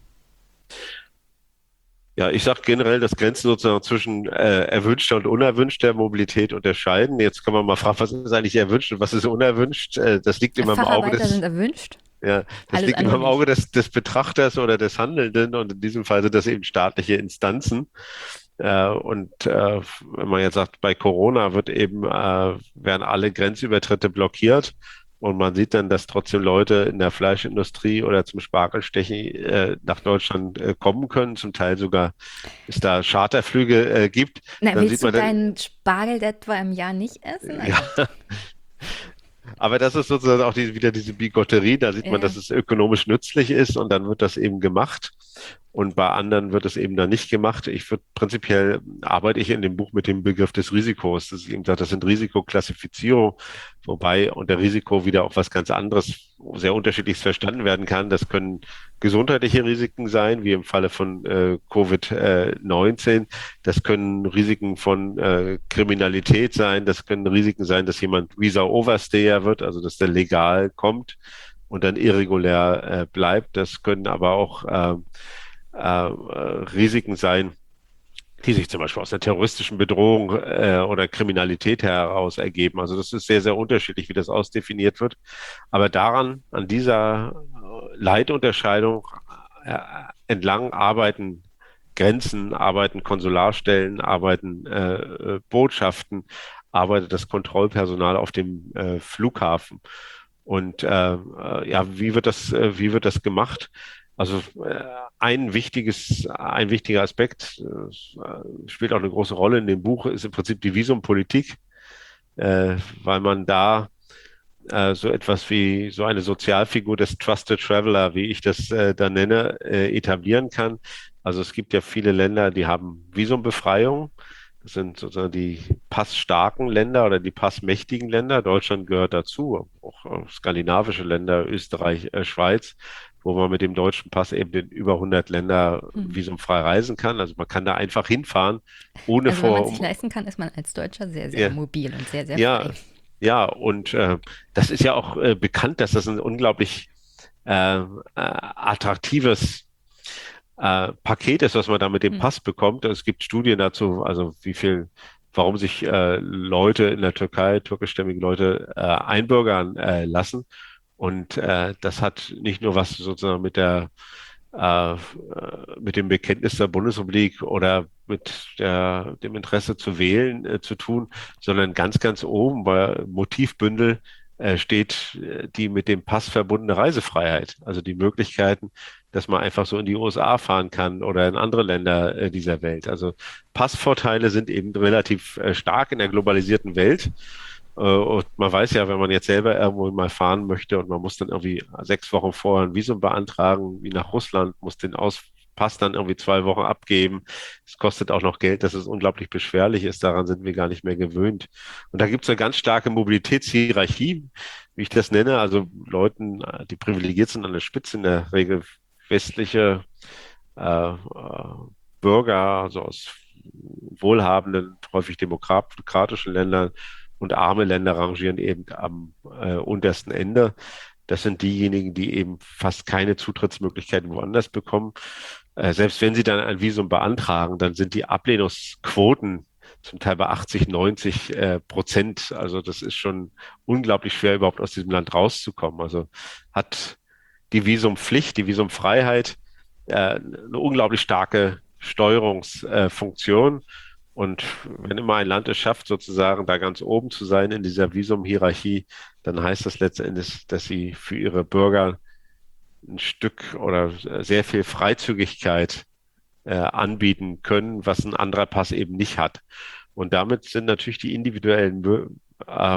Ja, ich sage generell, dass Grenzen sozusagen zwischen äh, erwünschter und unerwünschter Mobilität unterscheiden. Jetzt kann man mal fragen, was ist eigentlich erwünscht und was ist unerwünscht? Äh, das liegt immer im Auge Facharbeiter sind des, erwünscht, ja, das alles liegt immer andere im Auge nicht. des, des Betrachters oder des Handelnden und in diesem Fall sind das eben staatliche Instanzen. Äh, und äh, wenn man jetzt sagt, bei Corona wird eben, äh, werden alle Grenzübertritte blockiert und man sieht dann, dass trotzdem Leute in der Fleischindustrie oder zum Spargelstechen äh, nach Deutschland äh, kommen können, zum Teil sogar es da Charterflüge äh, gibt, Na, dann sieht willst du man dann, deinen Spargel etwa im Jahr nicht essen? ja, Also, aber das ist sozusagen auch die, wieder diese Bigotterie, da sieht man, ja. dass es ökonomisch nützlich ist und dann wird das eben gemacht. Und bei anderen wird es eben dann nicht gemacht. Ich würde prinzipiell arbeite ich in dem Buch mit dem Begriff des Risikos. Das ist eben gesagt, das sind Risikoklassifizierungen, wobei unter Risiko wieder auch was ganz anderes, sehr unterschiedliches verstanden werden kann. Das können gesundheitliche Risiken sein, wie im Falle von äh, Covid neunzehn. Das können Risiken von äh, Kriminalität sein. Das können Risiken sein, dass jemand Visa Overstayer wird, also dass der legal kommt und dann irregulär äh, bleibt. Das können aber auch äh, äh, Risiken sein, die sich zum Beispiel aus einer terroristischen Bedrohung äh, oder Kriminalität heraus ergeben. Also das ist sehr, sehr unterschiedlich, wie das ausdefiniert wird. Aber daran, an dieser Leitunterscheidung äh, entlang arbeiten Grenzen, arbeiten Konsularstellen, arbeiten äh, Botschaften, arbeitet das Kontrollpersonal auf dem äh, Flughafen. Und äh, äh, ja, wie wird das, äh, wie wird das gemacht? Also äh, ein wichtiges, ein wichtiger Aspekt, äh, spielt auch eine große Rolle in dem Buch, ist im Prinzip die Visumpolitik, äh, weil man da äh, so etwas wie so eine Sozialfigur des Trusted Traveler, wie ich das äh, da nenne, äh, etablieren kann. Also es gibt ja viele Länder, die haben Visumbefreiung. Das sind sozusagen die passstarken Länder oder die passmächtigen Länder. Deutschland gehört dazu, auch äh, skandinavische Länder, Österreich, äh, Schweiz, wo man mit dem deutschen Pass eben in über hundert Länder Hm. visumfrei reisen kann. Also man kann da einfach hinfahren, ohne Also wenn man vor, sich um, leisten kann, ist man als Deutscher sehr, sehr ja, mobil und sehr, sehr ja, frei. ja, und äh, das ist ja auch äh, bekannt, dass das ein unglaublich äh, äh, attraktives äh, Paket ist, was man da mit dem Hm. Pass bekommt. Es gibt Studien dazu, also wie viel, warum sich äh, Leute in der Türkei, türkischstämmige Leute, äh, einbürgern äh, lassen. Und äh, das hat nicht nur was sozusagen mit der äh, mit dem Bekenntnis der Bundesrepublik oder mit der, dem Interesse zu wählen äh, zu tun, sondern ganz, ganz oben bei Motivbündel äh, steht äh, die mit dem Pass verbundene Reisefreiheit. Also die Möglichkeiten, dass man einfach so in die U S A fahren kann oder in andere Länder äh, dieser Welt. Also Passvorteile sind eben relativ äh, stark in der globalisierten Welt. Äh, Und man weiß ja, wenn man jetzt selber irgendwo mal fahren möchte und man muss dann irgendwie sechs Wochen vorher ein Visum beantragen, wie nach Russland, muss den Auspass dann irgendwie zwei Wochen abgeben. Es kostet auch noch Geld, dass es unglaublich beschwerlich ist. Daran sind wir gar nicht mehr gewöhnt. Und da gibt es eine ganz starke Mobilitätshierarchie, wie ich das nenne. Also Leuten, äh, die privilegiert sind an der Spitze, in der Regel westliche äh, äh, Bürger, also aus wohlhabenden, häufig demokratischen Ländern, und arme Länder rangieren eben am äh, untersten Ende. Das sind diejenigen, die eben fast keine Zutrittsmöglichkeiten woanders bekommen. Äh, selbst wenn sie dann ein Visum beantragen, dann sind die Ablehnungsquoten zum Teil bei achtzig, neunzig äh, Prozent. Also das ist schon unglaublich schwer, überhaupt aus diesem Land rauszukommen. Also hat die Visumpflicht, die Visumfreiheit äh, eine unglaublich starke Steuerungsfunktion. Und wenn immer ein Land es schafft, sozusagen da ganz oben zu sein in dieser Visumhierarchie, dann heißt das letztendlich, dass sie für ihre Bürger ein Stück oder sehr viel Freizügigkeit äh, anbieten können, was ein anderer Pass eben nicht hat. Und damit sind natürlich die individuellen äh,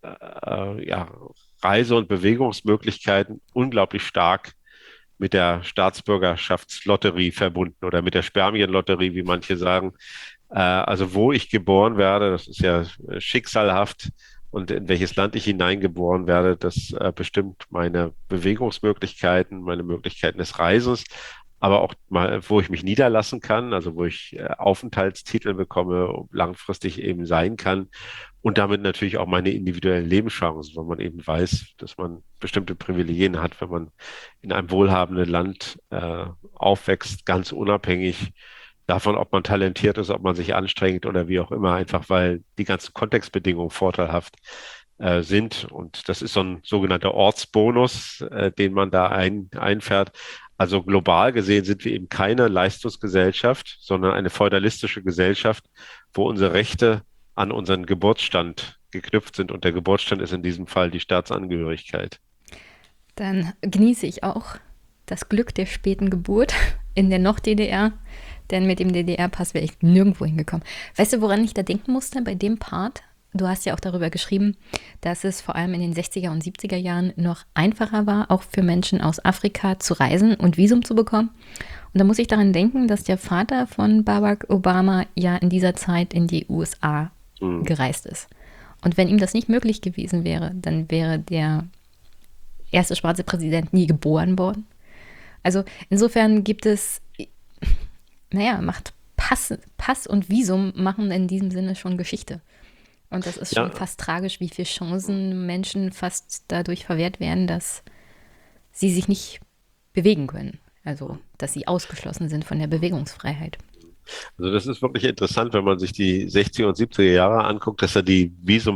äh, ja, Reise- und Bewegungsmöglichkeiten unglaublich stark mit der Staatsbürgerschaftslotterie verbunden oder mit der Spermienlotterie, wie manche sagen. Äh, also wo ich geboren werde, das ist ja schicksalhaft, und in welches Land ich hineingeboren werde, das äh, bestimmt meine Bewegungsmöglichkeiten, meine Möglichkeiten des Reisens, aber auch mal, wo ich mich niederlassen kann, also wo ich äh, Aufenthaltstitel bekomme, langfristig eben sein kann, und damit natürlich auch meine individuellen Lebenschancen, weil man eben weiß, dass man bestimmte Privilegien hat, wenn man in einem wohlhabenden Land äh, aufwächst, ganz unabhängig davon, ob man talentiert ist, ob man sich anstrengt oder wie auch immer, einfach weil die ganzen Kontextbedingungen vorteilhaft äh, sind. Und das ist so ein sogenannter Ortsbonus, äh, den man da ein, einfährt. Also global gesehen sind wir eben keine Leistungsgesellschaft, sondern eine feudalistische Gesellschaft, wo unsere Rechte an unseren Geburtsstand geknüpft sind. Und der Geburtsstand ist in diesem Fall die Staatsangehörigkeit. Dann genieße ich auch das Glück der späten Geburt in der Noch-D D R, denn mit dem D D R-Pass wäre ich nirgendwo hingekommen. Weißt du, woran ich da denken musste bei dem Part? Du hast ja auch darüber geschrieben, dass es vor allem in den sechziger und siebziger Jahren noch einfacher war, auch für Menschen aus Afrika zu reisen und Visum zu bekommen. Und da muss ich daran denken, dass der Vater von Barack Obama ja in dieser Zeit in die U S A mhm. gereist ist. Und wenn ihm das nicht möglich gewesen wäre, dann wäre der erste schwarze Präsident nie geboren worden. Also insofern gibt es, naja, macht Pass, Pass und Visum machen in diesem Sinne schon Geschichte. Und das ist schon ja. fast tragisch, wie viele Chancen Menschen fast dadurch verwehrt werden, dass sie sich nicht bewegen können. Also, dass sie ausgeschlossen sind von der Bewegungsfreiheit. Also das ist wirklich interessant, wenn man sich die sechziger und siebziger Jahre anguckt, dass ja die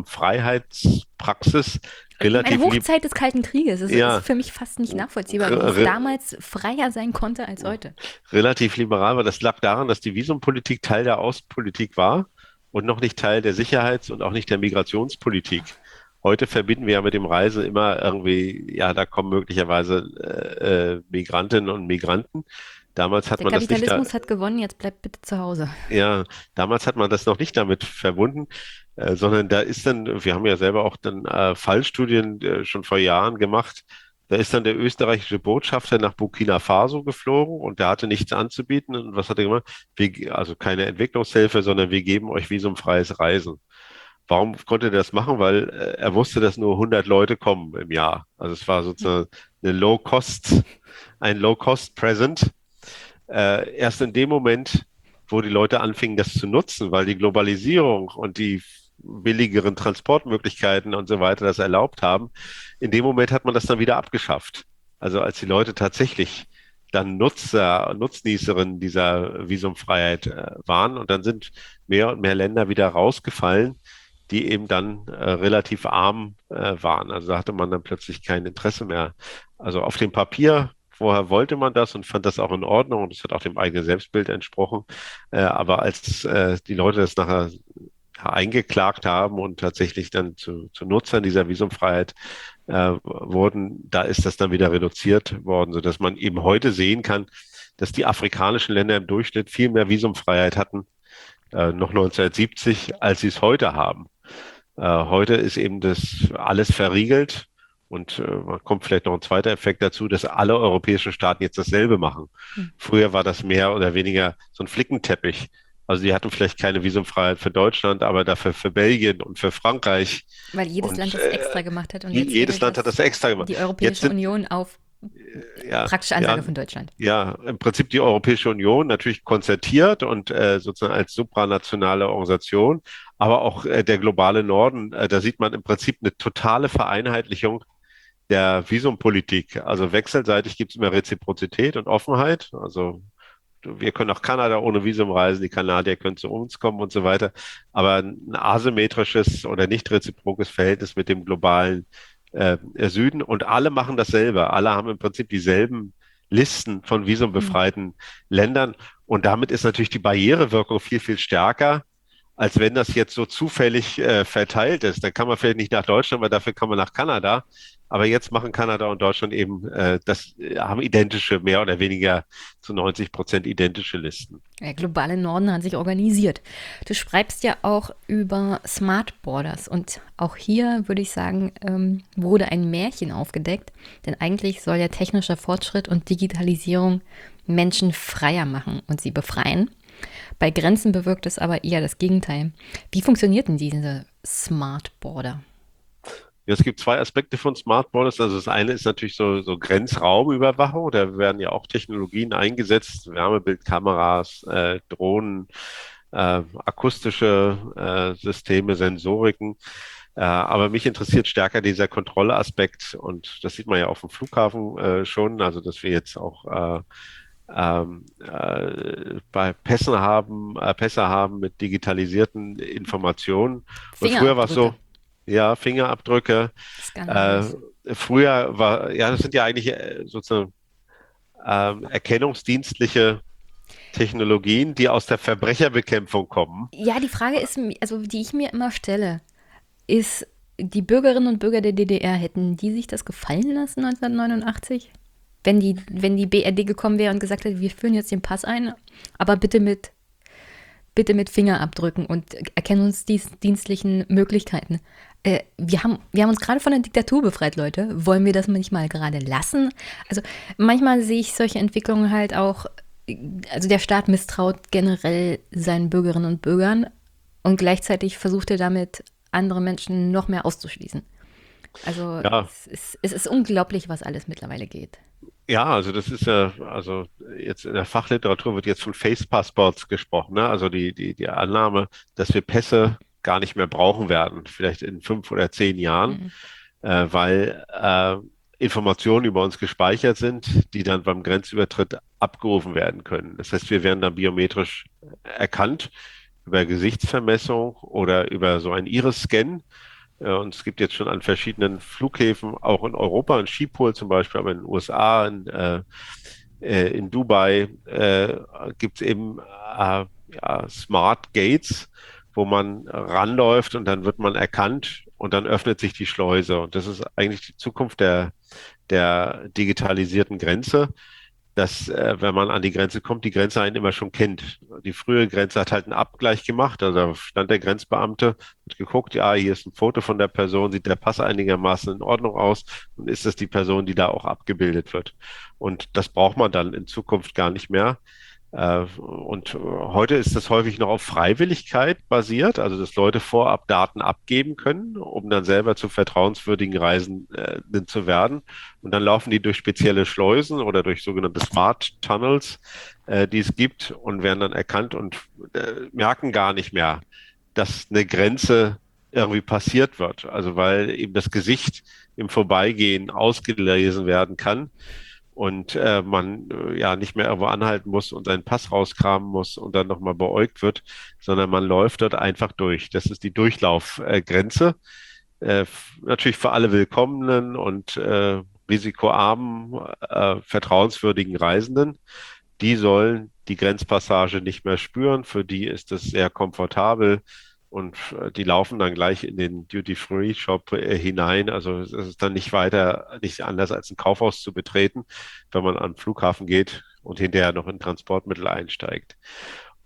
Visumfreiheitspraxis relativ... Eine Hochzeit des Kalten Krieges. Das ja, ist für mich fast nicht nachvollziehbar, wie es damals freier sein konnte als heute. Relativ liberal, weil das lag daran, dass die Visumpolitik Teil der Außenpolitik war und noch nicht Teil der Sicherheits- und auch nicht der Migrationspolitik. Heute verbinden wir ja mit dem Reisen immer irgendwie, ja, da kommen möglicherweise äh, äh, Migrantinnen und Migranten. Damals hat der man das nicht. Der Kapitalismus hat gewonnen, jetzt bleibt bitte zu Hause. Ja, damals hat man das noch nicht damit verbunden, äh, sondern da ist dann, wir haben ja selber auch dann äh, Fallstudien äh, schon vor Jahren gemacht. Da ist dann der österreichische Botschafter nach Burkina Faso geflogen und der hatte nichts anzubieten. Und was hat er gemacht? Wir, also keine Entwicklungshilfe, sondern wir geben euch visumfreies Reisen. Warum konnte er das machen? Weil äh, er wusste, dass nur hundert Leute kommen im Jahr. Also es war sozusagen eine Low-Cost, ein Low-Cost-Present. Äh, erst in dem Moment, wo die Leute anfingen, das zu nutzen, weil die Globalisierung und die billigeren Transportmöglichkeiten und so weiter das erlaubt haben, in dem Moment hat man das dann wieder abgeschafft. Also als die Leute tatsächlich dann Nutzer, Nutznießerinnen dieser Visumfreiheit äh, waren, und dann sind mehr und mehr Länder wieder rausgefallen, die eben dann äh, relativ arm äh, waren. Also da hatte man dann plötzlich kein Interesse mehr. Also auf dem Papier, vorher wollte man das und fand das auch in Ordnung und es hat auch dem eigenen Selbstbild entsprochen. Äh, aber als äh, die Leute das nachher eingeklagt haben und tatsächlich dann zu, zu Nutzern dieser Visumfreiheit äh, wurden, da ist das dann wieder reduziert worden, sodass man eben heute sehen kann, dass die afrikanischen Länder im Durchschnitt viel mehr Visumfreiheit hatten, äh, noch neunzehnhundertsiebzig, als sie es heute haben. Äh, heute ist eben das alles verriegelt und äh, man kommt vielleicht noch ein zweiter Effekt dazu, dass alle europäischen Staaten jetzt dasselbe machen. Hm. Früher war das mehr oder weniger so ein Flickenteppich. Also die hatten vielleicht keine Visumfreiheit für Deutschland, aber dafür für Belgien und für Frankreich. Weil jedes Land Und das äh, extra gemacht hat und jetzt jedes regelt Land hat das das extra gemacht. die Jetzt Europäische sind Union auf ja, praktische Ansage ja, von Deutschland. ja, im Prinzip die Europäische Union natürlich konzertiert und äh, sozusagen als supranationale Organisation, aber auch äh, der globale Norden, äh, da sieht man im Prinzip eine totale Vereinheitlichung der Visumpolitik. Also wechselseitig gibt es immer Reziprozität und Offenheit. Also wir können nach Kanada ohne Visum reisen, die Kanadier können zu uns kommen und so weiter. Aber ein asymmetrisches oder nicht reziprokes Verhältnis mit dem globalen äh, Süden und alle machen dasselbe. Alle haben im Prinzip dieselben Listen von Hm. visumbefreiten Ländern. Und damit ist natürlich die Barrierewirkung viel, viel stärker, als wenn das jetzt so zufällig äh, verteilt ist. Da kann man vielleicht nicht nach Deutschland, aber dafür kann man nach Kanada. Aber jetzt machen Kanada und Deutschland eben äh, das, äh, haben identische, mehr oder weniger zu neunzig Prozent identische Listen. Der globale Norden hat sich organisiert. Du schreibst ja auch über Smart Borders und auch hier würde ich sagen, ähm, wurde ein Märchen aufgedeckt, denn eigentlich soll ja technischer Fortschritt und Digitalisierung Menschen freier machen und sie befreien. Bei Grenzen bewirkt es aber eher das Gegenteil. Wie funktioniert denn diese Smart Border? Ja, es gibt zwei Aspekte von Smart Borders. Also das eine ist natürlich so, so Grenzraumüberwachung. Da werden ja auch Technologien eingesetzt, Wärmebildkameras, äh, Drohnen, äh, akustische äh, Systeme, Sensoriken. Äh, aber mich interessiert stärker dieser Kontrollaspekt und das sieht man ja auf dem Flughafen äh, schon, also dass wir jetzt auch äh, ähm, äh, bei Pässen haben, äh, Pässe haben mit digitalisierten Informationen. Und früher war es Fingerabdrücke. so, ja, Fingerabdrücke. Äh, Skandalös. früher war, ja, das sind ja eigentlich äh, sozusagen ähm, erkennungsdienstliche Technologien, die aus der Verbrecherbekämpfung kommen. Ja, die Frage ist, also die ich mir immer stelle, ist, die Bürgerinnen und Bürger der D D R, hätten die sich das gefallen lassen neunzehnhundertneunundachtzig? Wenn die, wenn die B R D gekommen wäre und gesagt hätte, wir führen jetzt den Pass ein, aber bitte mit, bitte mit Fingerabdrücken und erkennungsdienstlichen Möglichkeiten. Äh, wir, haben, wir haben uns gerade von der Diktatur befreit, Leute. Wollen wir das nicht mal gerade lassen? Also manchmal sehe ich solche Entwicklungen halt auch, also der Staat misstraut generell seinen Bürgerinnen und Bürgern und gleichzeitig versucht er damit, andere Menschen noch mehr auszuschließen. Also Ja, es ist, es ist unglaublich, was alles mittlerweile geht. ja, also das ist ja, also jetzt in der Fachliteratur wird jetzt von Face Passports gesprochen, ne? Also die, die, die Annahme, dass wir Pässe gar nicht mehr brauchen werden, vielleicht in fünf oder zehn Jahren, Mhm. äh, weil äh, Informationen über uns gespeichert sind, die dann beim Grenzübertritt abgerufen werden können. Das heißt, wir werden dann biometrisch erkannt über Gesichtsvermessung oder über so einen Iris-Scan. Äh, Und es gibt jetzt schon an verschiedenen Flughäfen, auch in Europa, in Schiphol zum Beispiel, aber in den U S A, in, äh, äh, in Dubai, äh, gibt es eben äh, ja, Smart Gates, wo man ranläuft und dann wird man erkannt und dann öffnet sich die Schleuse. Und das ist eigentlich die Zukunft der, der digitalisierten Grenze, dass, äh, wenn man an die Grenze kommt, die Grenze einen immer schon kennt. Die frühere Grenze hat halt einen Abgleich gemacht. Also da stand der Grenzbeamte, hat geguckt, ja, hier ist ein Foto von der Person, sieht der Pass einigermaßen in Ordnung aus und ist das die Person, die da auch abgebildet wird. Und das braucht man dann in Zukunft gar nicht mehr. Äh, Und äh, heute ist das häufig noch auf Freiwilligkeit basiert, also dass Leute vorab Daten abgeben können, um dann selber zu vertrauenswürdigen Reisenden zu werden. Und dann laufen die durch spezielle Schleusen oder durch sogenannte Smart Tunnels, äh, die es gibt und werden dann erkannt und äh, merken gar nicht mehr, dass eine Grenze irgendwie passiert wird. Also weil eben das Gesicht im Vorbeigehen ausgelesen werden kann und äh, man äh, ja nicht mehr irgendwo anhalten muss und seinen Pass rauskramen muss und dann nochmal beäugt wird, sondern man läuft dort einfach durch. Das ist die Durchlaufgrenze. Äh, f- natürlich für alle willkommenen und äh, risikoarmen, äh, vertrauenswürdigen Reisenden. Die sollen die Grenzpassage nicht mehr spüren. Für die ist es sehr komfortabel und äh, die laufen dann gleich in den Duty-Free-Shop äh, hinein. Also es ist dann nicht weiter, nicht anders als ein Kaufhaus zu betreten, wenn man an den Flughafen geht und hinterher noch in Transportmittel einsteigt.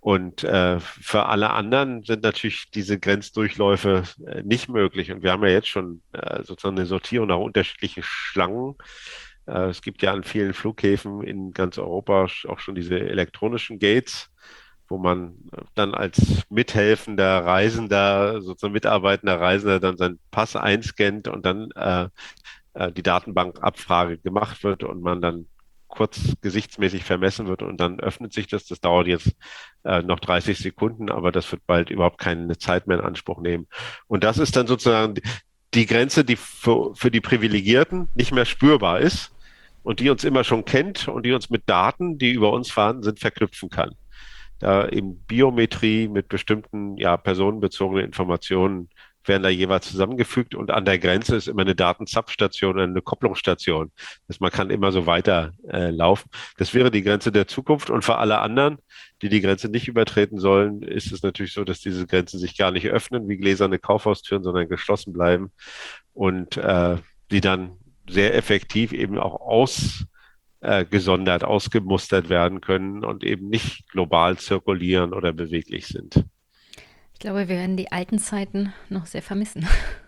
Und äh, für alle anderen sind natürlich diese Grenzdurchläufe äh, nicht möglich. Und wir haben ja jetzt schon äh, sozusagen eine Sortierung nach unterschiedlichen Schlangen. Äh, es gibt ja an vielen Flughäfen in ganz Europa sch- auch schon diese elektronischen Gates, wo man äh, dann als mithelfender Reisender, sozusagen mitarbeitender Reisender dann seinen Pass einscannt und dann äh, äh, die Datenbankabfrage gemacht wird und man dann kurz gesichtsmäßig vermessen wird und dann öffnet sich das. Das dauert jetzt äh, noch dreißig Sekunden, aber das wird bald überhaupt keine Zeit mehr in Anspruch nehmen. Und das ist dann sozusagen die Grenze, die für, für die Privilegierten nicht mehr spürbar ist und die uns immer schon kennt und die uns mit Daten, die über uns vorhanden sind, verknüpfen kann. Da eben Biometrie mit bestimmten, ja, personenbezogenen Informationen werden da jeweils zusammengefügt und an der Grenze ist immer eine Datenzapfstation, eine Kopplungsstation. Das man kann immer so weiter äh, laufen. Das wäre die Grenze der Zukunft und für alle anderen, die die Grenze nicht übertreten sollen, ist es natürlich so, dass diese Grenzen sich gar nicht öffnen wie gläserne Kaufhaustüren, sondern geschlossen bleiben und äh, die dann sehr effektiv eben auch aus äh, gesondert, ausgemustert werden können und eben nicht global zirkulieren oder beweglich sind. Ich glaube, wir werden die alten Zeiten noch sehr vermissen.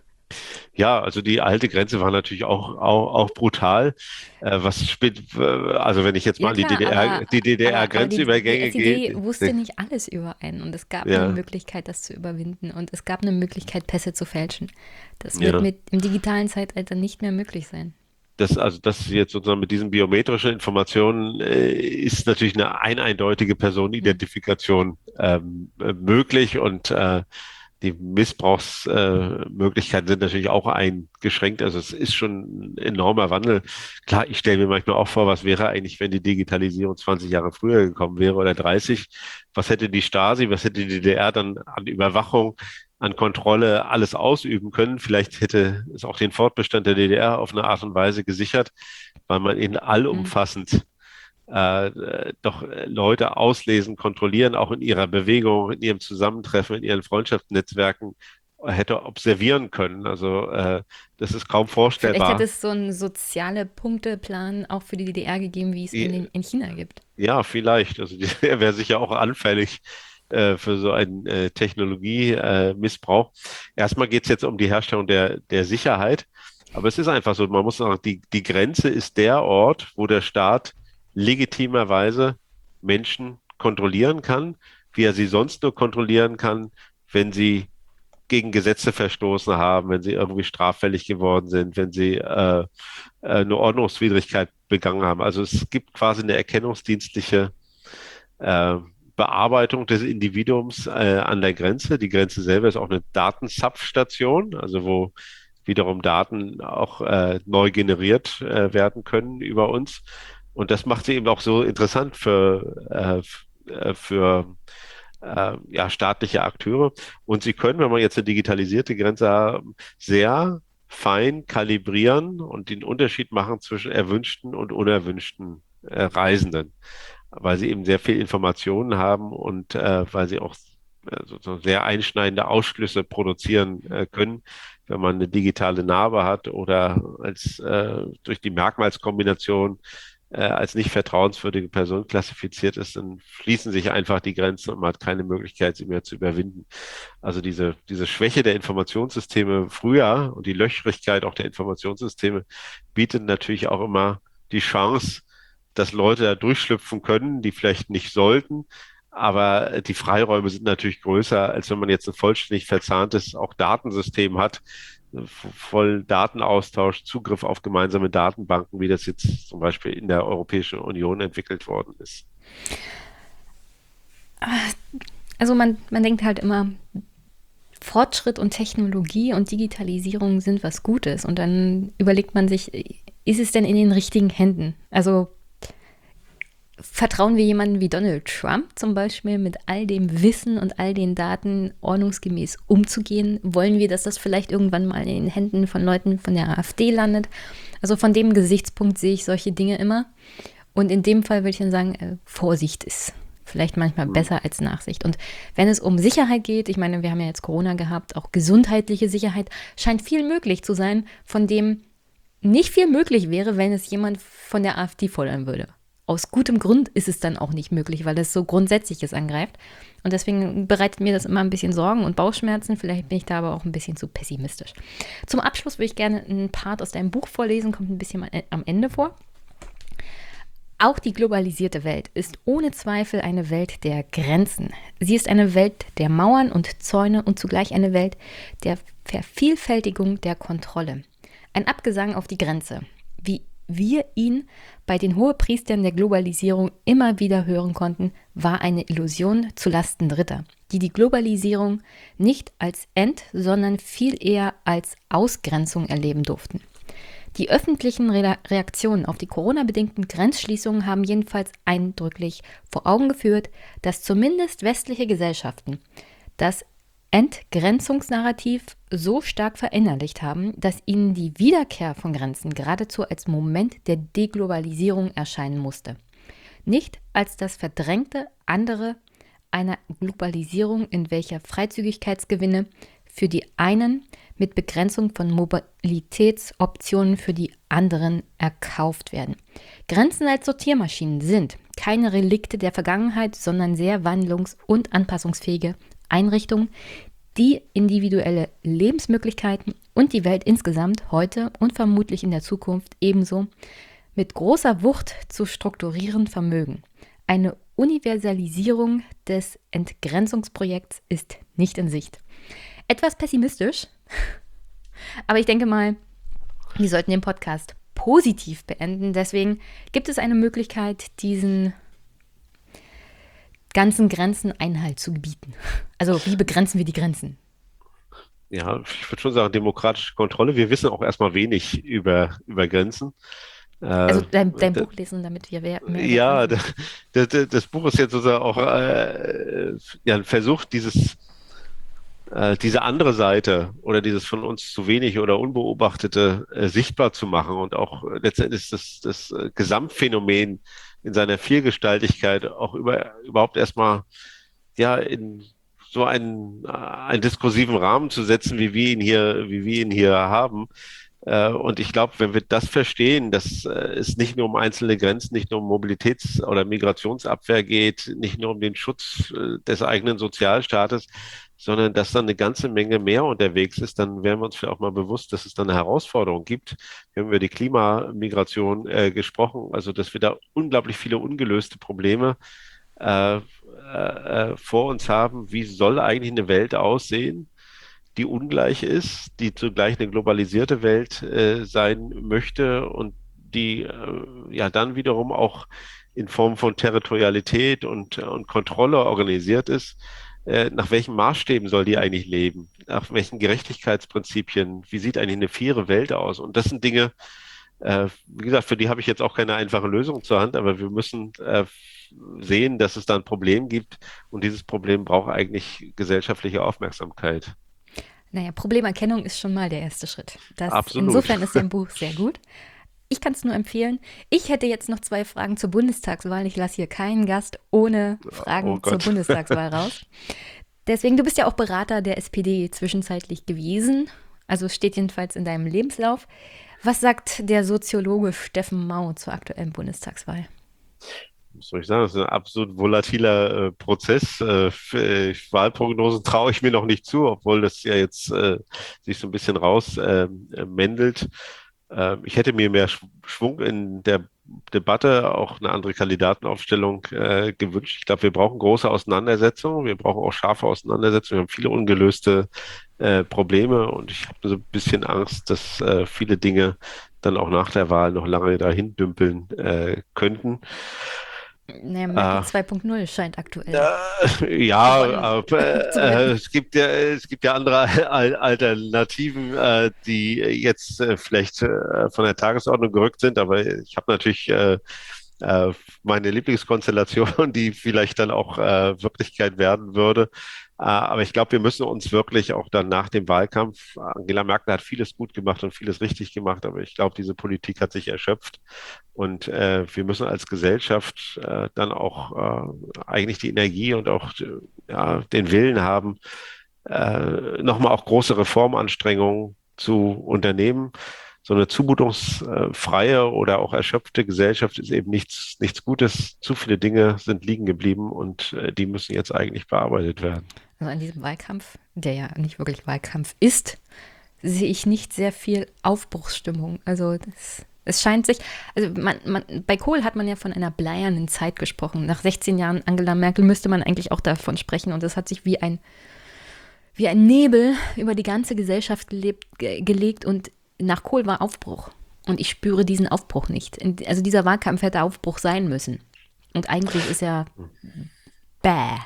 Ja, also die alte Grenze war natürlich auch, auch, auch brutal. Äh, was spät, äh, also wenn ich jetzt mal Ja an die klar, D D R, aber, die aber, aber die, die D D R-Grenzübergänge S E D gehe, wusste nicht alles über einen und es gab eine ja, Möglichkeit, das zu überwinden und es gab eine Möglichkeit, Pässe zu fälschen. Das wird ja. mit im digitalen Zeitalter nicht mehr möglich sein. Das, also das jetzt sozusagen mit diesen biometrischen Informationen äh, ist natürlich eine ein eindeutige Hm. Personenidentifikation ähm, äh, möglich und äh, die Missbrauchsmöglichkeiten äh, Möglichkeiten sind natürlich auch eingeschränkt. Also es ist schon ein enormer Wandel. Klar, ich stelle mir manchmal auch vor, was wäre eigentlich, wenn die Digitalisierung zwanzig Jahre früher gekommen wäre oder dreißig? Was hätte die Stasi, was hätte die D D R dann an Überwachung, an Kontrolle alles ausüben können? Vielleicht hätte es auch den Fortbestand der D D R auf eine Art und Weise gesichert, weil man ihn Hm. allumfassend äh, äh, doch äh, Leute auslesen, kontrollieren, auch in ihrer Bewegung, in ihrem Zusammentreffen, in ihren Freundschaftsnetzwerken hätte observieren können. Also äh, das ist kaum Vielleicht hätte vorstellbar. es so einen soziale Punkteplan auch für die D D R gegeben, wie es in, den, in China gibt. Ja, vielleicht. Also die, er wäre sicher auch anfällig äh, für so einen äh, Technologiemissbrauch. Äh, Missbrauch. Erstmal geht es jetzt um die Herstellung der, der Sicherheit. Aber es ist einfach so, man muss sagen, die, die Grenze ist der Ort, wo der Staat legitimerweise Menschen kontrollieren kann, wie er sie sonst nur kontrollieren kann, wenn sie gegen Gesetze verstoßen haben, wenn sie irgendwie straffällig geworden sind, wenn sie äh, äh, eine Ordnungswidrigkeit begangen haben. Also es gibt quasi eine erkennungsdienstliche äh, Bearbeitung des Individuums äh, an der Grenze. Die Grenze selber ist auch eine Datenzapfstation, also wo wiederum Daten auch äh, neu generiert äh, werden können über uns. Und das macht sie eben auch so interessant für, äh, f- äh, für äh, ja, staatliche Akteure. Und sie können, wenn man jetzt eine digitalisierte Grenze haben, sehr fein kalibrieren und den Unterschied machen zwischen erwünschten und unerwünschten äh, Reisenden, weil sie eben sehr viel Informationen haben und äh, weil sie auch äh, sozusagen sehr einschneidende Ausschlüsse produzieren äh, können, wenn man eine digitale Narbe hat oder als äh, durch die Merkmalskombination äh, als nicht vertrauenswürdige Person klassifiziert ist, dann schließen sich einfach die Grenzen und man hat keine Möglichkeit, sie mehr zu überwinden. Also diese, diese Schwäche der Informationssysteme früher und die Löchrigkeit auch der Informationssysteme bietet natürlich auch immer die Chance, dass Leute da durchschlüpfen können, die vielleicht nicht sollten. Aber die Freiräume sind natürlich größer, als wenn man jetzt ein vollständig verzahntes auch Datensystem hat, voll Datenaustausch, Zugriff auf gemeinsame Datenbanken, wie das jetzt zum Beispiel in der Europäischen Union entwickelt worden ist. Also man, man denkt halt immer, Fortschritt und Technologie und Digitalisierung sind was Gutes. Und dann überlegt man sich, ist es denn in den richtigen Händen? Also vertrauen wir jemanden wie Donald Trump zum Beispiel mit all dem Wissen und all den Daten ordnungsgemäß umzugehen? Wollen wir, dass das vielleicht irgendwann mal in den Händen von Leuten von der AfD landet? Also von dem Gesichtspunkt sehe ich solche Dinge immer. Und in dem Fall würde ich dann sagen, äh, Vorsicht ist vielleicht manchmal Hm. besser als Nachsicht. Und wenn es um Sicherheit geht, ich meine, wir haben ja jetzt Corona gehabt, auch gesundheitliche Sicherheit, scheint viel möglich zu sein, von dem nicht viel möglich wäre, wenn es jemand von der AfD fordern würde. aus gutem Grund ist es dann auch nicht möglich, weil es so Grundsätzliches angreift. Und deswegen bereitet mir das immer ein bisschen Sorgen und Bauchschmerzen. Vielleicht bin ich da aber auch ein bisschen zu pessimistisch. Zum Abschluss würde ich gerne einen Part aus deinem Buch vorlesen, kommt ein bisschen am Ende vor. Auch die globalisierte Welt ist ohne Zweifel eine Welt der Grenzen. Sie ist eine Welt der Mauern und Zäune und zugleich eine Welt der Vervielfältigung der Kontrolle. Ein Abgesang auf die Grenze, wie wir ihn bei den Hohepriestern der Globalisierung immer wieder hören konnten, war eine Illusion zulasten Dritter, die die Globalisierung nicht als End-, sondern viel eher als Ausgrenzung erleben durften. Die öffentlichen Re- Reaktionen auf die Corona-bedingten Grenzschließungen haben jedenfalls eindrücklich vor Augen geführt, dass zumindest westliche Gesellschaften das Entgrenzungsnarrativ so stark verinnerlicht haben, dass ihnen die Wiederkehr von Grenzen geradezu als Moment der Deglobalisierung erscheinen musste. Nicht als das verdrängte andere einer Globalisierung, in welcher Freizügigkeitsgewinne für die einen mit Begrenzung von Mobilitätsoptionen für die anderen erkauft werden. Grenzen als Sortiermaschinen sind keine Relikte der Vergangenheit, sondern sehr wandlungs- und anpassungsfähige Einrichtungen, die individuelle Lebensmöglichkeiten und die Welt insgesamt heute und vermutlich in der Zukunft ebenso mit großer Wucht zu strukturieren vermögen. Eine Universalisierung des Entgrenzungsprojekts ist nicht in Sicht. Etwas pessimistisch, aber ich denke mal, wir sollten den Podcast positiv beenden. Deswegen gibt es eine Möglichkeit, diesen ganzen Grenzen Einhalt zu gebieten. Also wie begrenzen wir die Grenzen? Ja, ich würde schon sagen, demokratische Kontrolle. Wir wissen auch erstmal wenig über, über Grenzen. Also Äh, dein, dein da, Buch lesen, damit wir mehr mehr über ja, Grenzen. das, das, das Buch ist jetzt sozusagen auch äh, ja, ein Versuch, dieses äh, diese andere Seite oder dieses von uns zu wenig oder unbeobachtete äh, sichtbar zu machen und auch äh, letztendlich das, das äh, Gesamtphänomen in seiner Vielgestaltigkeit auch über, überhaupt erstmal ja in so einen, äh, einen diskursiven Rahmen zu setzen, wie wir ihn hier, wie wir ihn hier haben. Äh, Und ich glaube, wenn wir das verstehen, dass äh, es nicht nur um einzelne Grenzen, nicht nur um Mobilitäts- oder Migrationsabwehr geht, nicht nur um den Schutz äh, des eigenen Sozialstaates, sondern dass dann eine ganze Menge mehr unterwegs ist, dann werden wir uns vielleicht auch mal bewusst, dass es dann eine Herausforderung gibt. Wir haben über die Klimamigration äh, gesprochen, also dass wir da unglaublich viele ungelöste Probleme äh, äh, vor uns haben. Wie soll eigentlich eine Welt aussehen, die ungleich ist, die zugleich eine globalisierte Welt äh, sein möchte und die äh, ja dann wiederum auch in Form von Territorialität und, und Kontrolle organisiert ist. Äh, nach welchen Maßstäben soll die eigentlich leben? Nach welchen Gerechtigkeitsprinzipien? Wie sieht eigentlich eine faire Welt aus? Und das sind Dinge, äh, wie gesagt, für die habe ich jetzt auch keine einfache Lösung zur Hand, aber wir müssen äh, sehen, dass es da ein Problem gibt und dieses Problem braucht eigentlich gesellschaftliche Aufmerksamkeit. Naja, Problemerkennung ist schon mal der erste Schritt. Das, Absolut. insofern ist dein Buch sehr gut. Ich kann es nur empfehlen. Ich hätte jetzt noch zwei Fragen zur Bundestagswahl. Ich lasse hier keinen Gast ohne Oh Fragen zur Gott. Bundestagswahl raus. Deswegen, du bist ja auch Berater der S P D zwischenzeitlich gewesen. Also es steht jedenfalls in deinem Lebenslauf. Was sagt der Soziologe Steffen Mau zur aktuellen Bundestagswahl? Was soll ich sagen? Das ist ein absolut volatiler äh, Prozess. Äh, f- äh, Wahlprognosen traue ich mir noch nicht zu, obwohl das ja jetzt äh, sich so ein bisschen raus ähm, äh, mändelt. Ähm, ich hätte mir mehr Schw- Schwung in der Debatte, auch eine andere Kandidatenaufstellung äh, gewünscht. Ich glaube, wir brauchen große Auseinandersetzungen. Wir brauchen auch scharfe Auseinandersetzungen. Wir haben viele ungelöste äh, Probleme und ich habe so ein bisschen Angst, dass äh, viele Dinge dann auch nach der Wahl noch lange dahin dümpeln äh, könnten. Naja, Merkel Äh, zwei Punkt null scheint aktuell äh, gewonnen ja, zu äh, äh, werden. es gibt ja, es gibt ja andere Al Alternativen, äh, die jetzt äh, vielleicht äh, von der Tagesordnung gerückt sind, aber ich habe natürlich äh, äh, meine Lieblingskonstellation, die vielleicht dann auch äh, Wirklichkeit werden würde. Äh, aber ich glaube, wir müssen uns wirklich auch dann nach dem Wahlkampf, Angela Merkel hat vieles gut gemacht und vieles richtig gemacht, aber ich glaube, diese Politik hat sich erschöpft. Und äh, wir müssen als Gesellschaft äh, dann auch äh, eigentlich die Energie und auch äh, ja, den Willen haben, äh, nochmal auch große Reformanstrengungen zu unternehmen. so eine zumutungsfreie oder auch erschöpfte Gesellschaft ist eben nichts, nichts Gutes. Zu viele Dinge sind liegen geblieben und äh, die müssen jetzt eigentlich bearbeitet werden. Also an diesem Wahlkampf, der ja nicht wirklich Wahlkampf ist, sehe ich nicht sehr viel Aufbruchsstimmung. Also das, es scheint sich, also man, man, bei Kohl hat man ja von einer bleiernen Zeit gesprochen. Nach sechzehn Jahren Angela Merkel müsste man eigentlich auch davon sprechen. Und es hat sich wie ein, wie ein Nebel über die ganze Gesellschaft gelebt, ge, gelegt und nach Kohl war Aufbruch. Und ich spüre diesen Aufbruch nicht. Also dieser Wahlkampf hätte Aufbruch sein müssen. Und eigentlich ist er bäh.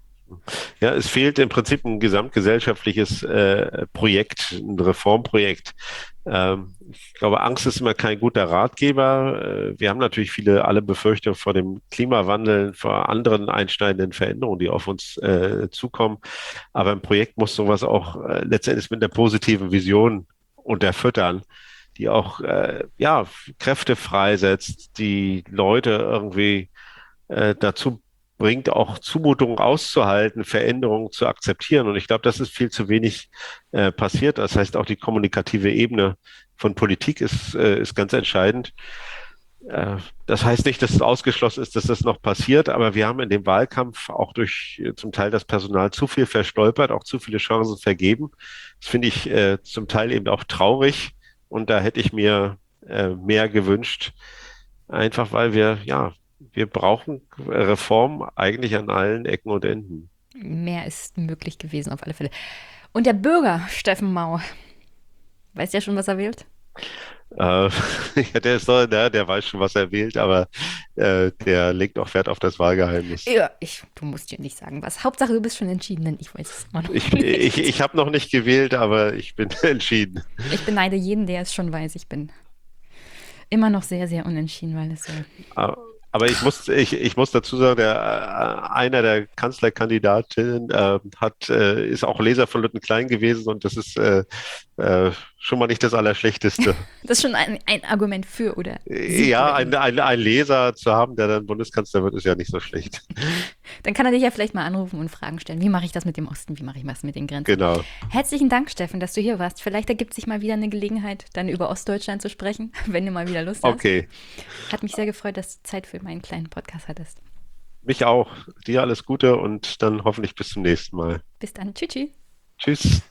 Ja, es fehlt im Prinzip ein gesamtgesellschaftliches äh, Projekt, ein Reformprojekt. Ähm, ich glaube, Angst ist immer kein guter Ratgeber. Äh, wir haben natürlich viele, alle Befürchtungen vor dem Klimawandel, vor anderen einschneidenden Veränderungen, die auf uns äh, zukommen. Aber ein Projekt muss sowas auch äh, letztendlich mit einer positiven Vision unterfüttern, die auch äh, ja, Kräfte freisetzt, die Leute irgendwie äh, dazu bringt, auch Zumutungen auszuhalten, Veränderungen zu akzeptieren. Und ich glaube, das ist viel zu wenig äh, passiert. Das heißt, auch die kommunikative Ebene von Politik ist, äh, ist ganz entscheidend. Äh, das heißt nicht, dass es ausgeschlossen ist, dass das noch passiert, aber wir haben in dem Wahlkampf auch durch äh, zum Teil das Personal zu viel verstolpert, auch zu viele Chancen vergeben. Das finde ich äh, zum Teil eben auch traurig. Und da hätte ich mir äh, mehr gewünscht, einfach weil wir, ja, wir brauchen Reform eigentlich an allen Ecken und Enden. Mehr ist möglich gewesen, auf alle Fälle. Und der Bürger, Steffen Mau, weiß der schon, was er wählt? Äh, ja, der ist doch, der, der weiß schon, was er wählt, aber äh, der legt auch Wert auf das Wahlgeheimnis. Ja, ich, du musst dir nicht sagen, was. Hauptsache, du bist schon entschieden, denn ich weiß es immer noch Ich, nicht. ich, ich habe noch nicht gewählt, aber ich bin entschieden. Ich beneide jeden, der es schon weiß. Ich bin immer noch sehr, sehr unentschieden, weil es so. Aber aber ich muss, ich, ich muss dazu sagen, der, äh, einer der Kanzlerkandidatinnen äh, hat, äh, ist auch Leser von Lütten Klein gewesen und das ist äh, äh, schon mal nicht das Allerschlechteste. Das ist schon ein, ein Argument für, oder? Sie Ja, oder ein, ihn. ein, ein Leser zu haben, der dann Bundeskanzler wird, ist ja nicht so schlecht. Dann kann er dich ja vielleicht mal anrufen und Fragen stellen. Wie mache ich das mit dem Osten? Wie mache ich das mit den Grenzen? Genau. Herzlichen Dank, Steffen, dass du hier warst. Vielleicht ergibt sich mal wieder eine Gelegenheit, dann über Ostdeutschland zu sprechen, wenn du mal wieder Lust hast. Okay. Hat mich sehr gefreut, dass du Zeit für meinen kleinen Podcast hattest. Mich auch. Dir alles Gute und dann hoffentlich bis zum nächsten Mal. Bis dann. Tschüss. Tschüss. Tschüss.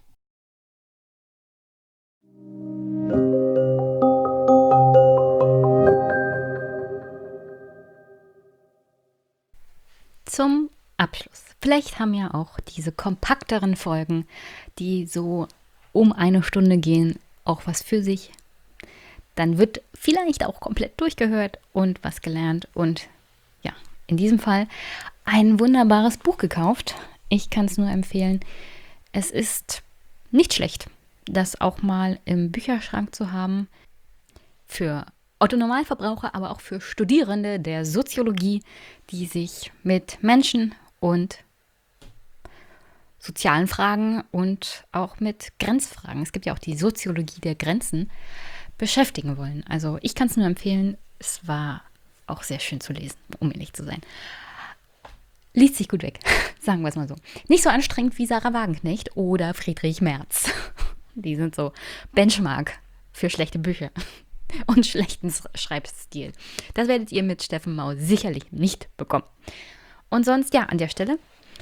Zum Abschluss. Vielleicht haben ja auch diese kompakteren Folgen, die so um eine Stunde gehen, auch was für sich. Dann wird vielleicht auch komplett durchgehört und was gelernt und ja, in diesem Fall ein wunderbares Buch gekauft. Ich kann es nur empfehlen. Es ist nicht schlecht, das auch mal im Bücherschrank zu haben. Für Otto-Normalverbraucher, aber auch für Studierende der Soziologie, die sich mit Menschen und sozialen Fragen und auch mit Grenzfragen, es gibt ja auch die Soziologie der Grenzen, beschäftigen wollen. Also ich kann es nur empfehlen, es war auch sehr schön zu lesen, um ehrlich zu sein. Liest sich gut weg, sagen wir es mal so. Nicht so anstrengend wie Sarah Wagenknecht oder Friedrich Merz. Die sind so Benchmark für schlechte Bücher und schlechten Schreibstil. Das werdet ihr mit Steffen Mau sicherlich nicht bekommen. Und sonst, ja, an der Stelle,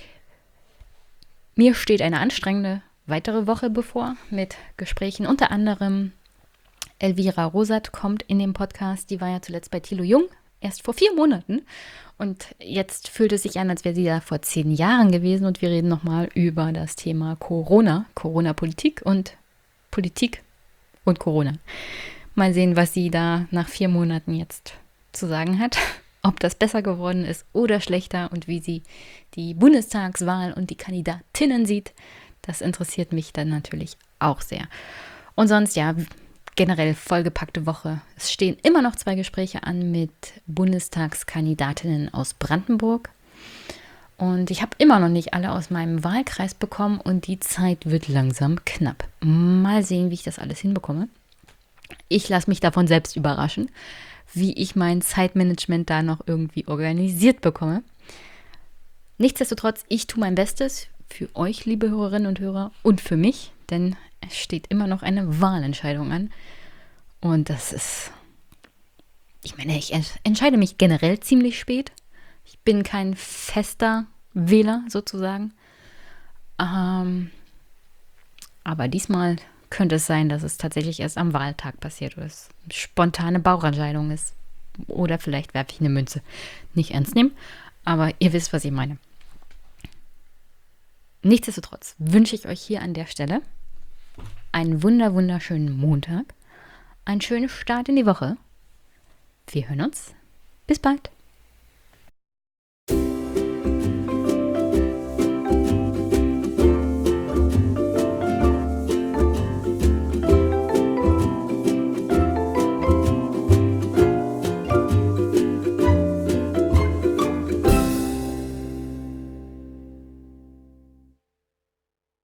mir steht eine anstrengende weitere Woche bevor mit Gesprächen. Unter anderem Elvira Rosat kommt in den Podcast. Die war ja zuletzt bei Thilo Jung, erst vor vier Monaten. Und jetzt fühlt es sich an, als wäre sie da vor zehn Jahren gewesen. Und wir reden nochmal über das Thema Corona, Corona-Politik und Politik und Corona. Mal sehen, was sie da nach vier Monaten jetzt zu sagen hat. Ob das besser geworden ist oder schlechter und wie sie die Bundestagswahl und die Kandidatinnen sieht. Das interessiert mich dann natürlich auch sehr. Und sonst, ja, generell vollgepackte Woche. Es stehen immer noch zwei Gespräche an mit Bundestagskandidatinnen aus Brandenburg. Und ich habe immer noch nicht alle aus meinem Wahlkreis bekommen und die Zeit wird langsam knapp. Mal sehen, wie ich das alles hinbekomme. Ich lasse mich davon selbst überraschen, wie ich mein Zeitmanagement da noch irgendwie organisiert bekomme. Nichtsdestotrotz, ich tue mein Bestes für euch, liebe Hörerinnen und Hörer, und für mich, denn es steht immer noch eine Wahlentscheidung an. Und das ist, ich meine, ich entscheide mich generell ziemlich spät. Ich bin kein fester Wähler sozusagen. Ähm, aber diesmal könnte es sein, dass es tatsächlich erst am Wahltag passiert oder es eine spontane Bauchentscheidung ist. Oder vielleicht werfe ich eine Münze. Nicht ernst nehmen, aber ihr wisst, was ich meine. Nichtsdestotrotz wünsche ich euch hier an der Stelle einen wunder wunderschönen Montag, einen schönen Start in die Woche. Wir hören uns. Bis bald.